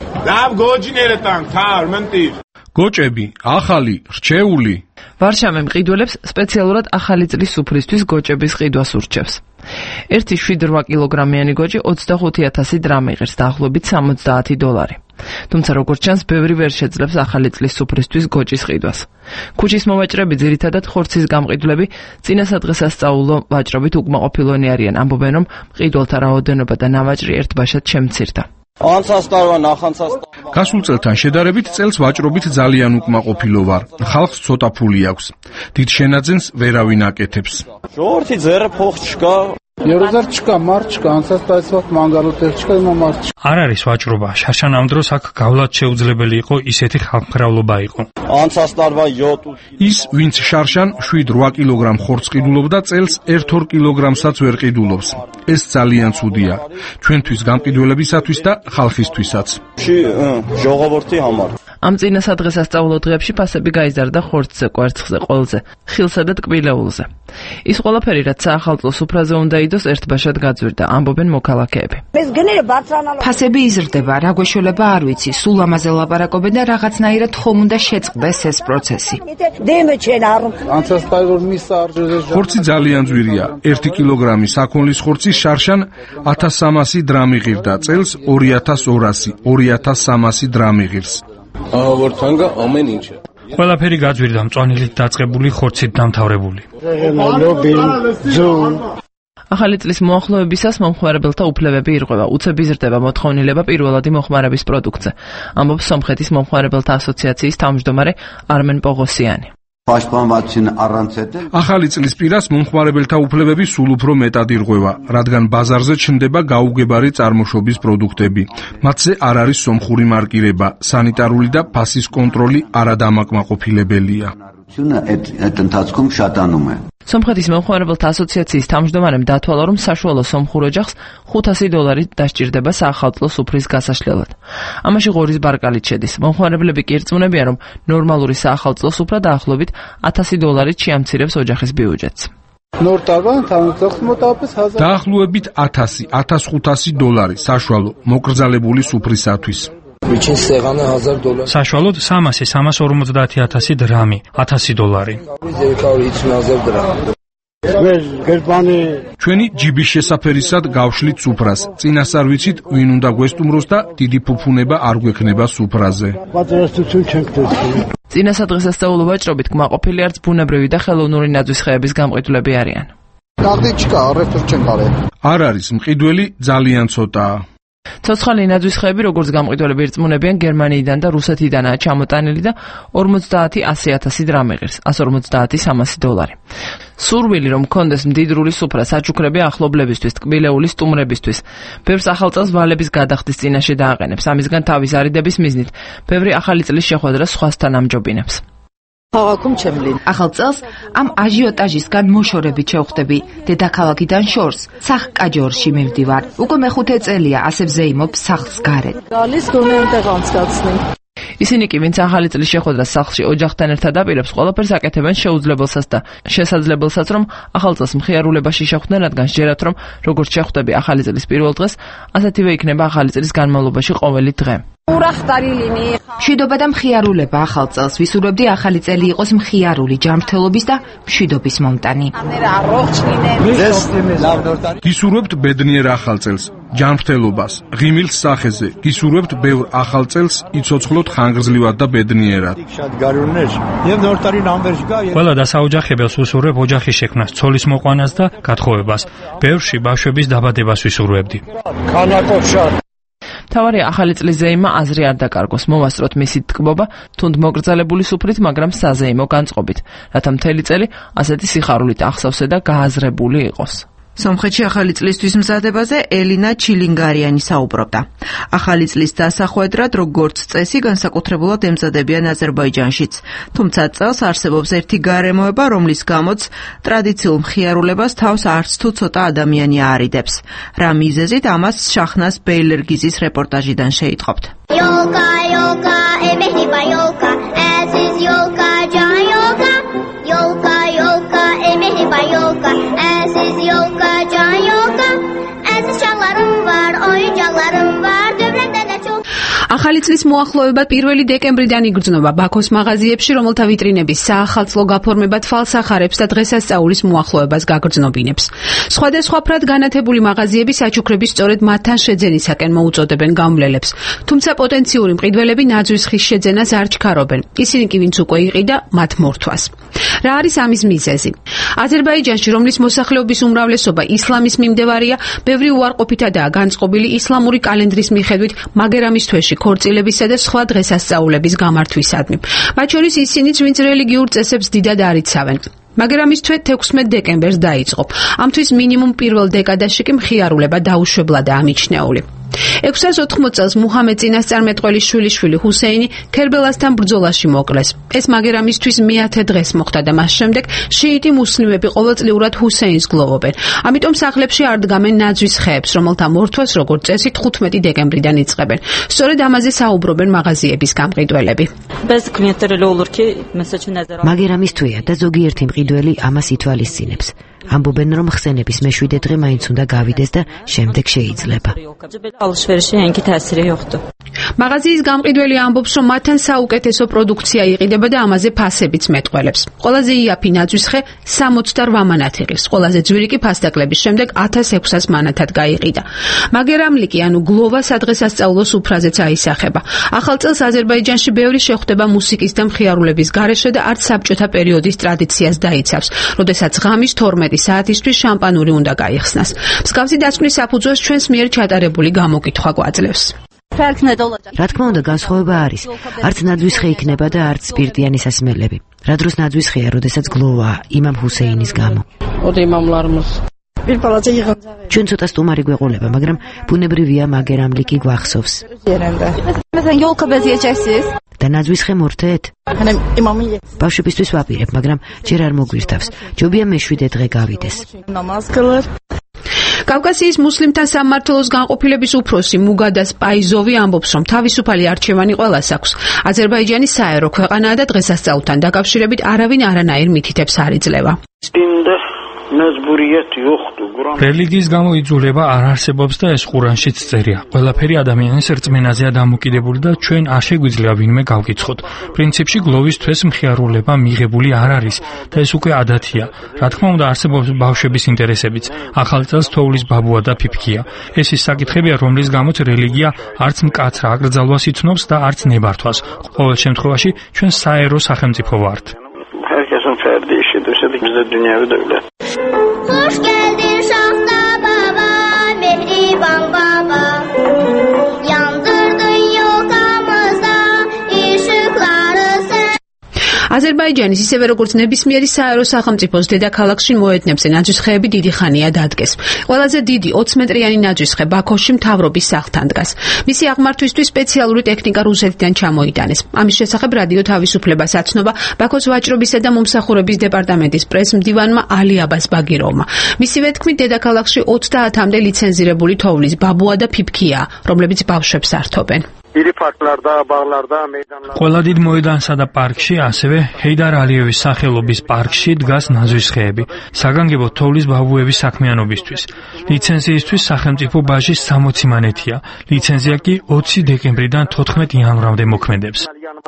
გოჭები, ახალი, რჩეული. ვარშავე მყიდველებს სპეციალურად ახალი წლის სუფრისთვის გოჭების ყიდვას ურჩევს. ერთი 7-8 კილოგრამიანი გოჭი 25,000 დრამ იღებს, დაახლოებით $70. თუმცა როგორც ჩანს, ბევრი ვერ შეძლებს ახალი წლის სუფრისთვის გოჭის ყიდვას. ქუჩის მოვაჭრები ძირითადად ხორცის გამყიდვლები, წინა სადღესასწაულო ვაჭრობით უკმაყოფილონი არიან, ამბობენ, რომ მყიდველთა რაოდენობა და ნავაჭრი ერთბაშად შემცირდა. გასულ წელთან შედარებით წელს ვაჭრობით ძალიან უკმაყოფილო ვარ. ხალხს ცოტა ფული აქვს. დიდ შენაძენს ვერავინ აკეთებს. არ არის ვაჭრობა. შარშან ამ დროს აქ გავლად შეუძლებელი იყო ისეთი ხალხმრავლობა იყო. ის ვინც შარშან 7-8 კილოგრამ ხორცს ყიდულობდა წელს 1-2 კილოგრამსაც ვერ ყიდულობს. ეს ძალიან ცუდია ჩვენთვის გამყიდველებისათვის და ხალხისთვისაც. ამ წინა სადღესასწაულო დღეებში ფასები გაიზარდა ხორცზე, კვერცხზე, ყოლზე, ხილსა და ტკბილეულზე. ის ყველაფერი, რაც საახალწლო სუფრაზე უნდა იდოს, ერთბაშად გაძვირდა, ამბობენ მოქალაქეები. ფასები იზრდება, რა გვეშველება არ ვიცი, სულ ამაზე ლაპარაკობენ და რაღაცნაირად ხომ უნდა შეწყდეს ეს პროცესი. ხორცი ძალიან ძვირია. 1 კილოგრამი საქონლის ხორცის შარშან 1300 დრამი ღირდა, წელს 2200, 2300 დრამი ღირს. ყველაფერი გაძვირდა მწვანილით დაწყებული ხორცით დამთავრებული. ახალი წლის მოახლოებისას მომხმარებელთა უფლებები ირღვევა, უცებ იზრდება მოთხოვნილება პირველადი მოხმარების პროდუქტზე, ამბობს სომხეთის მომხმარებელთა ასოციაციის თავმჯდომარე არმენ პოღოსიანი. ახალი წლის პირას მომხმარებელთა უფლებები სულ უფრო მეტად ირღვევა, რადგან ბაზარზე ჩნდება გაუგებარი წარმოშობის პროდუქტები. მათზე არ არის სომხური მარკირება, სანიტარული და ფასის კონტროლი არადამაკმაყოფილებელია. სომხეთის მომხმარებელთა ასოციაციის თავმჯდომარემ დათვალა, რომ საშუალო სომხურ ოჯახს $500 დასჭირდება საახალწლო სუფრის გასაშლელად. ამაში ღორის ბარკალით შედის. მომხმარებლები კი ირწმუნებიან, რომ ნორმალური საახალწლო სუფრა დაახლოებით $1000 შეამცირებს ოჯახის ბიუჯეტს. დაახლოებით $1000-1500 საშუალო მოკრძალებული სუფრისათვის. საშუალოდ 350,000 დრამი, $1000. ჩვენი ჯიბის შესაფერისად გავშლით სუფრას. წინასწარ ვიცით, ვინ უნდა გვესტუმროს და დიდი ფუფუნება არ გვექნება სუფრაზე. წინასადღესასწაულო ვაჭრობით კმაყოფილი არც ბუნებრივი და ხელოვნური ნაძვის ხეების გამყიდვლები არიან. არ არის მყიდველი, ძალიან ცოტაა. ცოცხალი ნაძვის ხეები, როგორც გამყიდველები ირწმუნებიან, გერმანიიდან და რუსეთიდანაა ჩამოტანილი და 50,000 დრამი ღირს, $150,300. სურვილი, რომ კონდეს მდიდრული სუფრა, საჩუქრები ახლობლებისთვის, ტკბილეული სტუმრებისთვის, ბევრს ახალწელს ვალების გადახდის წინაშე დააყენებს, ამისგან თავის არიდების მიზნით, ბევრი ახალი წლის შეხვედრას სხვასთან ამჯობინებს. ახალ წელს ამ აჟიოტაჟისგან მოშორებით შევხვდები. დედაქალაქიდან შორს, სახლ-კაჯორში მივდივარ. უკვე მეხუთე წელია ასე ვზეიმობ სახლს გარეთ. ისინი კი, ვინც ახალი წლის შეხვედრას სახლში ოჯახთან ერთად აპირებს, ყველაფერს აკეთებენ შეუძლებელსაც და შესაძლებელსაც, რომ ახალ წელს მხიარულებაში შეხვდნენ, რადგან სჯერათ, რომ როგორც შეხვდები ახალი წლის პირველ დღეს, ასეთივე იქნება ახალი წლის განმავლობაში ყოველი დღე. მშვიდობა და მხიარულება ახალ წელს. ვისურვებდი ახალი წელი იყოს მხიარული, ჯანმრთელობის და მშვიდობის მომტანი. გისურვებთ ბედნიერ ახალ წელს, ჯანმრთელობას, ღიმილს სახეზე. გისურვებთ ბევრ ახალ წელს, იცოცხლოთ ხანგრძლივად და ბედნიერად. ყველა დასაოჯახებელს ვუსურვებ ოჯახის შექმნას, ცოლის მოყვანას და გათხოვებას. ბევრში ბავშვების დაბადებას ვისურვებდი. თავარი ახალი წლის ზეიმა აზრი არ დაკარგოს, მოვასწროთ მისი ტკბობა, თუნდ მოკრძალებული სუფრით, მაგრამ საზეიმო განწყობით, რათა მთელი წელი ასეთი სიხარულით ახსავსე და გააზრებული იყოს. სომხეთში ახალი წლისთვის მზადებაზე ელინა ჩილინგარიანი საუბრობდა. ახალი წლის დასახვედრად, როგორც წესი, განსაკუთრებულად ემზადებიან აზერბაიჯანშიც. თუმცა წელს არსებობს ერთი გარემოება, რომლის გამოც ტრადიციულ მხიარულებას თავს არც თუ ცოტა ადამიანი არიდებს. რა მიზეზით, ამას შაჰნაზ ბეილერგიზის რეპორტაჟიდან შეიტყობთ. Yolka, yolka, emehliba yolka, aziz yolka, can yolka. Yolka, yolka, emehliba yolka, aziz yolka, can yolka. Aziz çağlarım var, oyuncaklarım var, dövrəndə də çox. ახალი წლის მოახლოება 1 დეკემბრიდან იგრძნობა ბაქოს მაღაზიებში, რომელთა ვიტრინების საახალწლო გაფორმება თვალსახარებს და დღესასწაულის მოახლოებას გაგრძნობინებს. სხვადასხვა ფრად განათებული მაღაზიები საჩუქრების სწორედ მათთან შეძენისაკენ მოუწოდებენ გამვლელებს, თუმცა პოტენციური მყიდველები ნაძვის ხის შეძენას არ ჩქარობენ. ისინი კი ვინც უკვე იყიდა მათ მორთვას. რა არის ამის მიზეზი? აზერბაიჯანში, რომლის მოსახლეობის უმრავლესობა ისლამის მიმდევარია, ბევრი უარყოფითადაა განწყობილი ისლამური კალენდრის მიხედვით მაგერამის თვეში ქორწილებისა და სხვა დღესასწაულების გამართვისადმი. მათ შორის ისინიც, ვინც რელიგიურ წესებს დიდად არ იცავენ. მაგრამ ის თვე 16 დეკემბერს დაიწყო. ამ თვის მინიმუმ პირველ დეკადაში კი მხიარულება დაუშვებლადაა მიჩნეული. 680 წელს მუჰამედ წინასწარმეტყველის შვილიშვილი ჰუსეინი ქერბელასთან ბრძოლაში მოკლეს. ეს მაგერამისთვის მე-10 დღეს მოხდა და მას შემდეგ შიიტი მუსლიმები ყოველწლიურად ჰუსეინს გლოვობენ. ამიტომ სახლებში არ დგამენ ნაძვის ხეებს, რომელთა მორთვას როგორც წესი 15 დეკემბრიდან იწყებენ. სწორედ ამაზე საუბრობენ მაღაზიების გამყიდველები. მაგერამის თვეა და ზოგიერთი მყიდველი ამას ითვალისწინებს. ამბობენ, რომ ხსენების მე-7 დღე მაინც უნდა გავიდეს და შემდეგ შეიძლება. მაღაზიის გამყიდველი ამბობს, რომ მათთან საუკეთესო პროდუქცია იყიდება და ამაზე ფასებიც მეტყველებს. ყველაზე იაფი ნაძვისხე 68 მანათიღის, ყველაზე ძვირი კი ფასდაკლების შემდეგ 1600 მანათად გაიყიდა. მაგერამლიკი, ანუ გლოვა სადღესასწაულო სუფრაზეც აისახება. ახალ წელს აზერბაიჯანში ბევრი შეხვდება მუსიკის და მხიარულების გარეშე და არც საბჭოთა პერიოდის ტრადიციას დაიცავს, როდესაც ღამის 12 საათისთვის შამპანური უნდა გაიხსნას. მსგავსი დასკვნის საფუძველს ჩვენს მიერ ჩატარებული გამოკითხვა გვაძლევს. რა თქმა უნდა, განსხვავება არის. არც ნაძვისხე იქნება და არც სპირტიანი სასმელები. რა დროს ნაძვისხეა, როდესაც გლოვა იმამ ჰუსეინის გამო. ჩვენ ცოტა სტუმარი გვეყოლება, მაგრამ ბუნებრივია მაგერამლიკი გვახსოვს. და ნაძვისხე მორთეთ? ბავშვებისთვის ვაპირებ, მაგრამ ჯერ არ მოგვირთავს. ჯობია მე-7 დღე გავიდეს. კავკასიის მუსლიმთა სამმართველოს განყოფილების უფროსი მუგადას პაიზოვი ამბობს, რომ თავისუფალი არჩევანი ყველას აქვს. აზერბაიჯანი საერო ქვეყანაა და დღესასწაულთან დაკავშირებით არავინ არანაირ მითითებს არ იძლევა. რელიგიის გამო იძულება არ არსებობს და ეს ყურანშიც წერია. ყველაფერი ადამიანის რწმენაზეა დამოკიდებული და ჩვენ არ შეგვიძლია ვინმე გავკითხოთ. პრინციპში გლოვისთვის მხიარულება მიღებული არ არის და ეს უკვე ადათია. რა თქმა უნდა, არსებობს ბავშვების ინტერესებიც. ახალ წელს თოვლის ბაბუა და ფიფქია. ეს ის საკითხებია, რომლის გამოც რელიგია არც მკაცრ აკრძალვას იცნობს და არც ნებართვას. ყოველ შემთხვევაში ჩვენ საერო სახელმწიფო ვართ. Hoş geldin Şahta Baba, Mehriban Baba. Yandırdın yokamızda ışıkları sen. აზერბაიჯანის ისევე როგორც ნებისმიერი საერო სახელმწიფოს დედაქალაქში მოედნებზე ნაძვისხეები დიდი ხანია დადგეს. ყველაზე დიდი 20 მეტრიანი ნაძვისხე ბაქოში მთავრობის სახლთან დგას. მისი აღმართვისთვის სპეციალური ტექნიკა რუსეთიდან ჩამოიტანეს. ამის შესახებ რადიო თავისუფლებას აცნობა ბაქოს ვაჭრობისა და მომსახურების დეპარტამენტის პრესმდივანმა ალი აბას ბაგიროვმა. მისივე თქმით, დედაქალაქში 30-მდე ლიცენზირებული თოვლის ბაბუა და ფიფქია, რომლებიც ბავშვებს ართობენ. ყველა დიდ მოედანსა და პარკში, ასევე ჰეიდარ ალიევის სახელობის პარკში დგას ნაძვისხეები, საგანგებო თოვლის ბაბუების საქმიანობისთვის. ლიცენზიისთვის სახელმწიფო ბაჟი 60 მანეთია. ლიცენზია კი 20 დეკემბრიდან 14 იანვრამდე მოქმედებს.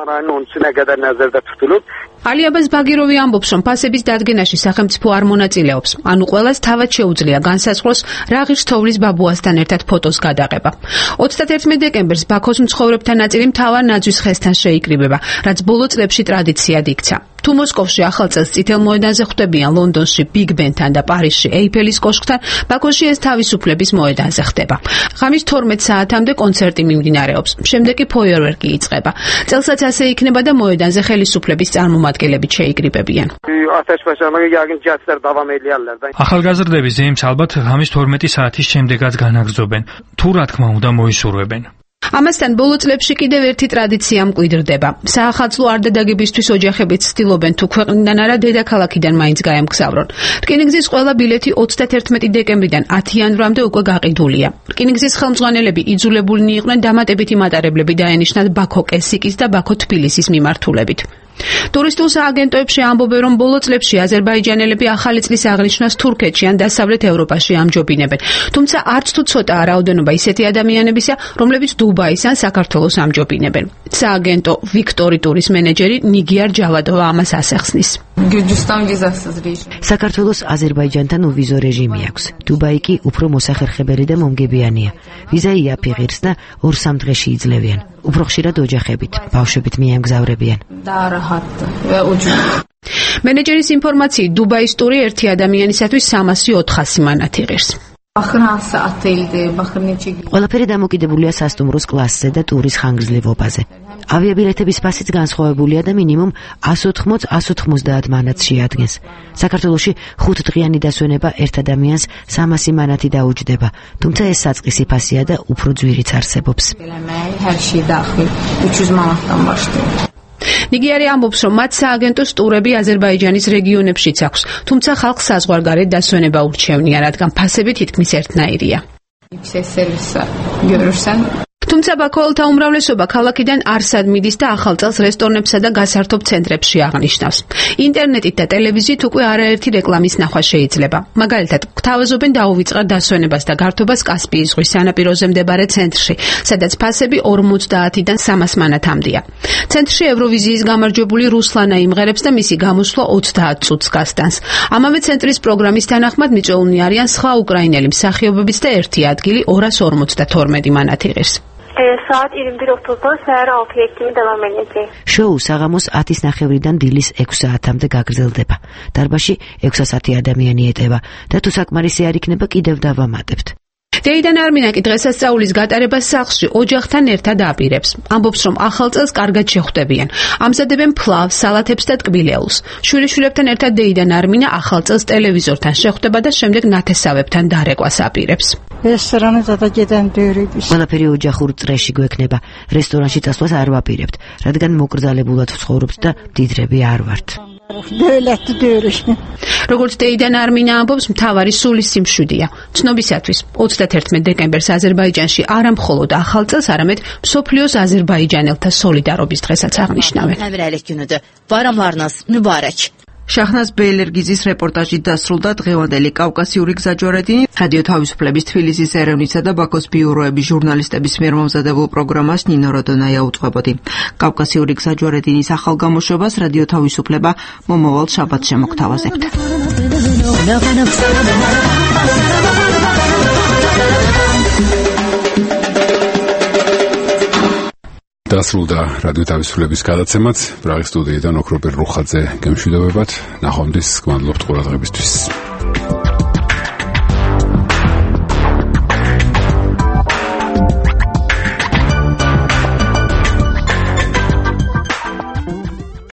ალი აბას ბაგიროვი ამბობს, რომ ფასების დადგენაში სახელმწიფო არ მონაწილეობს, ანუ ყველას თავად შეუძლია განსაზღვროს რა ღირს თოვლის ბაბუასთან ერთად ფოტოს გადაღება. 31 დეკემბერს ბაქოს მცხოვრებთა ნაწილი მთავარ ნაძვისხესთან შეიკრიბება, რაც ბოლო წლებში ტრადიციად იქცა. თუ მოსკოვში ახალ წელს წითელ მოედანზე ხვდებიან, ლონდონში ბიგ ბენთან და პარიზში ეიფელის კოშკთან, ბაქოში ეს თავისუფლების მოედანზე ხდება. ღამის 12 საათამდე კონცერტი მიმდინარეობს, შემდეგ კი ფოიერვერკი იწყება. წელსაც ასე იქნება და მოედანზე ხელისუფლების წარმომადგენლებით შეიკრიბებიან. ახალგაზრდები ზეიმს ალბათ ღამის 12 საათის შემდეგაც განაგრძობენ, თუ რა თქმა უნდა მოისურვებენ. ამასთან ბოლო წლებში კიდევ ერთი ტრადიცია მკვიდრდება. საახალწლო არდადაგებისთვის ოჯახებიც ცდილობენ თუ ქვეყნიდან არა დედაქალაქიდან მაინც გაემგზავრონ. რკინიგზის ყველა ბილეთი 31 დეკემბრიდან 10 იანვრამდე უკვე გაყიდულია. რკინიგზის ხელმძღვანელები იძულებულნი იყვნენ დამატებითი მატარებლები დაენიშნათ ბაქო კესიკის და ბაქო თბილისის მიმართულებით. ტურისტულ სააგენტოებში ამბობენ, რომ ბოლო წლებში აზერბაიჯანელები ახალი წლის აღნიშვნას თურქეთში ან დასავლეთ ევროპაში ამჯობინებენ. თუმცა არც თუ ცოტაა რაოდენობა ისეთი ადამიანებისა, რომლებიც დუბაის ან საქართველოს ამჯობინებენ. სააგენტო ვიქტორი ტურის მენეჯერი ნიგიარ ჯავადოვა ამას ასახსნის. საქართველოს აზერბაიჯანთან უვიზო რეჟიმი აქვს. დუბაი კი უფრო მოსახერხებელი და მომგებიანია. ვიზა იაფი ღირს და 2-3 დღეში იძლევიან. უფრო ხშირად ოჯახებით, ბავშვებით მიემგზავრებიან. მენეჯერის ინფორმაციით, დუბაის ტური ერთი ადამიანისათვის 300-400 მანათი ღირს. ყველაფერი დამოკიდებულია სასტუმროს კლასზე და ტურის ხანგრძლივობაზე. ავიაბილეთების ფასიც განსხვავებულია და მინიმუმ 180-190 მანათს შეადგენს. საქართველოში 5 დღიანი დასვენება ერთ ადამიანს 300 მანათი დაუჯდება, თუმცა ეს საწყისი ფასია და უფრო ძვირიც არსებობს. ნიგიარი ამბობს, რომ მათ სააგენტოს ტურები აზერბაიჯანის რეგიონებშიც აქვს, თუმცა ხალხს საზღვარგარეთ დასვენება ურჩევნია, რადგან ფასები თითქმის ერთნაირია. თუმცა ბაქოელთა უმრავლესობა ქალაქიდან არსად მიდის და ახალ წელს რესტორნებსა და გასართობ ცენტრებში აღნიშნავს. ინტერნეტით და ტელევიზიით უკვე არაერთი რეკლამის ნახვა შეიძლება. მაგალითად, გთავაზობენ დაუვიწყარ დასვენებას და გართობას კასპიის ზღვის სანაპიროზე მდებარე ცენტრში, სადაც ფასები 50-დან 300 მანათამდეა. ცენტრში ევროვიზიის გამარჯვებული რუსლანა იმღერებს და მისი გამოსვლა 30 წუთს გასტანს. ამავე ცენტრის პროგრამის თანახმად მიწვეულნი არიან სხვა უკრაინელი მსახიობებიც და ერთი ადგილი 252 მანათი ღირს. Saat 21:30-dan səhər 6-ya kimi davam edəcək. შოუ საღამოს 10:30-დან დილის 6 საათამდე გაგრძელდება. დარბაზში 600 ადამიანი ეტევა და თუ საკმარისი არ იქნება, კიდევ დავამატებთ. დეიდან არმინა კი დღესასწაულის გატარებას სახლში ოჯახთან ერთად აპირებს. ამბობს, რომ ახალ წელს კარგად შეხვდებიან. ამზადებენ ფლავს, სალათებს და ტკბილეულს. შვილიშვილებთან ერთად დეიდან არმინა ახალ წელს ტელევიზორთან შეხვდება და შემდეგ ნათესავებთან დარეკვას აპირებს. ყველაფერი ოჯახურ წრეში გვექნება. რესტორანში წასვლას არ ვაპირებთ, რადგან მოკრძალებულად ვცხოვრობთ და მდიდრები არ ვართ. როგორც დეიდან არმინა ამბობს, მთავარი სულის სიმშვიდეა. ცნობისათვის 31 დეკემბერს აზერბაიჯანში არა მხოლოდ ახალ წელს, არამედ მსოფლიოს აზერბაიჯანელთა სოლიდარობის დღესაც აღნიშნავენ. შაჰნაზ ბეილერგიზის რეპორტაჟი დასრულდა დღევანდელი კავკასიური გზაჯვარედინი რადიო თავისუფლების თბილისის ერევნისა და ბაქოს ბიუროების ჟურნალისტების მიერ მომზადებულ პროგრამას ნინო როდონაია უწყებოდი. კავკასიური გზაჯვარედინის ახალ გამოშვებას რადიო თავისუფლება მომავალ შაბათს შემოგთავაზებთ. დასრულდა რადიო თავისუფლების გადაცემაც. პრაღის სტუდიიდან ოქროპირ რუხაძე გემშვიდობებათ. ნახვამდის, გმადლობთ ყურადღებისთვის.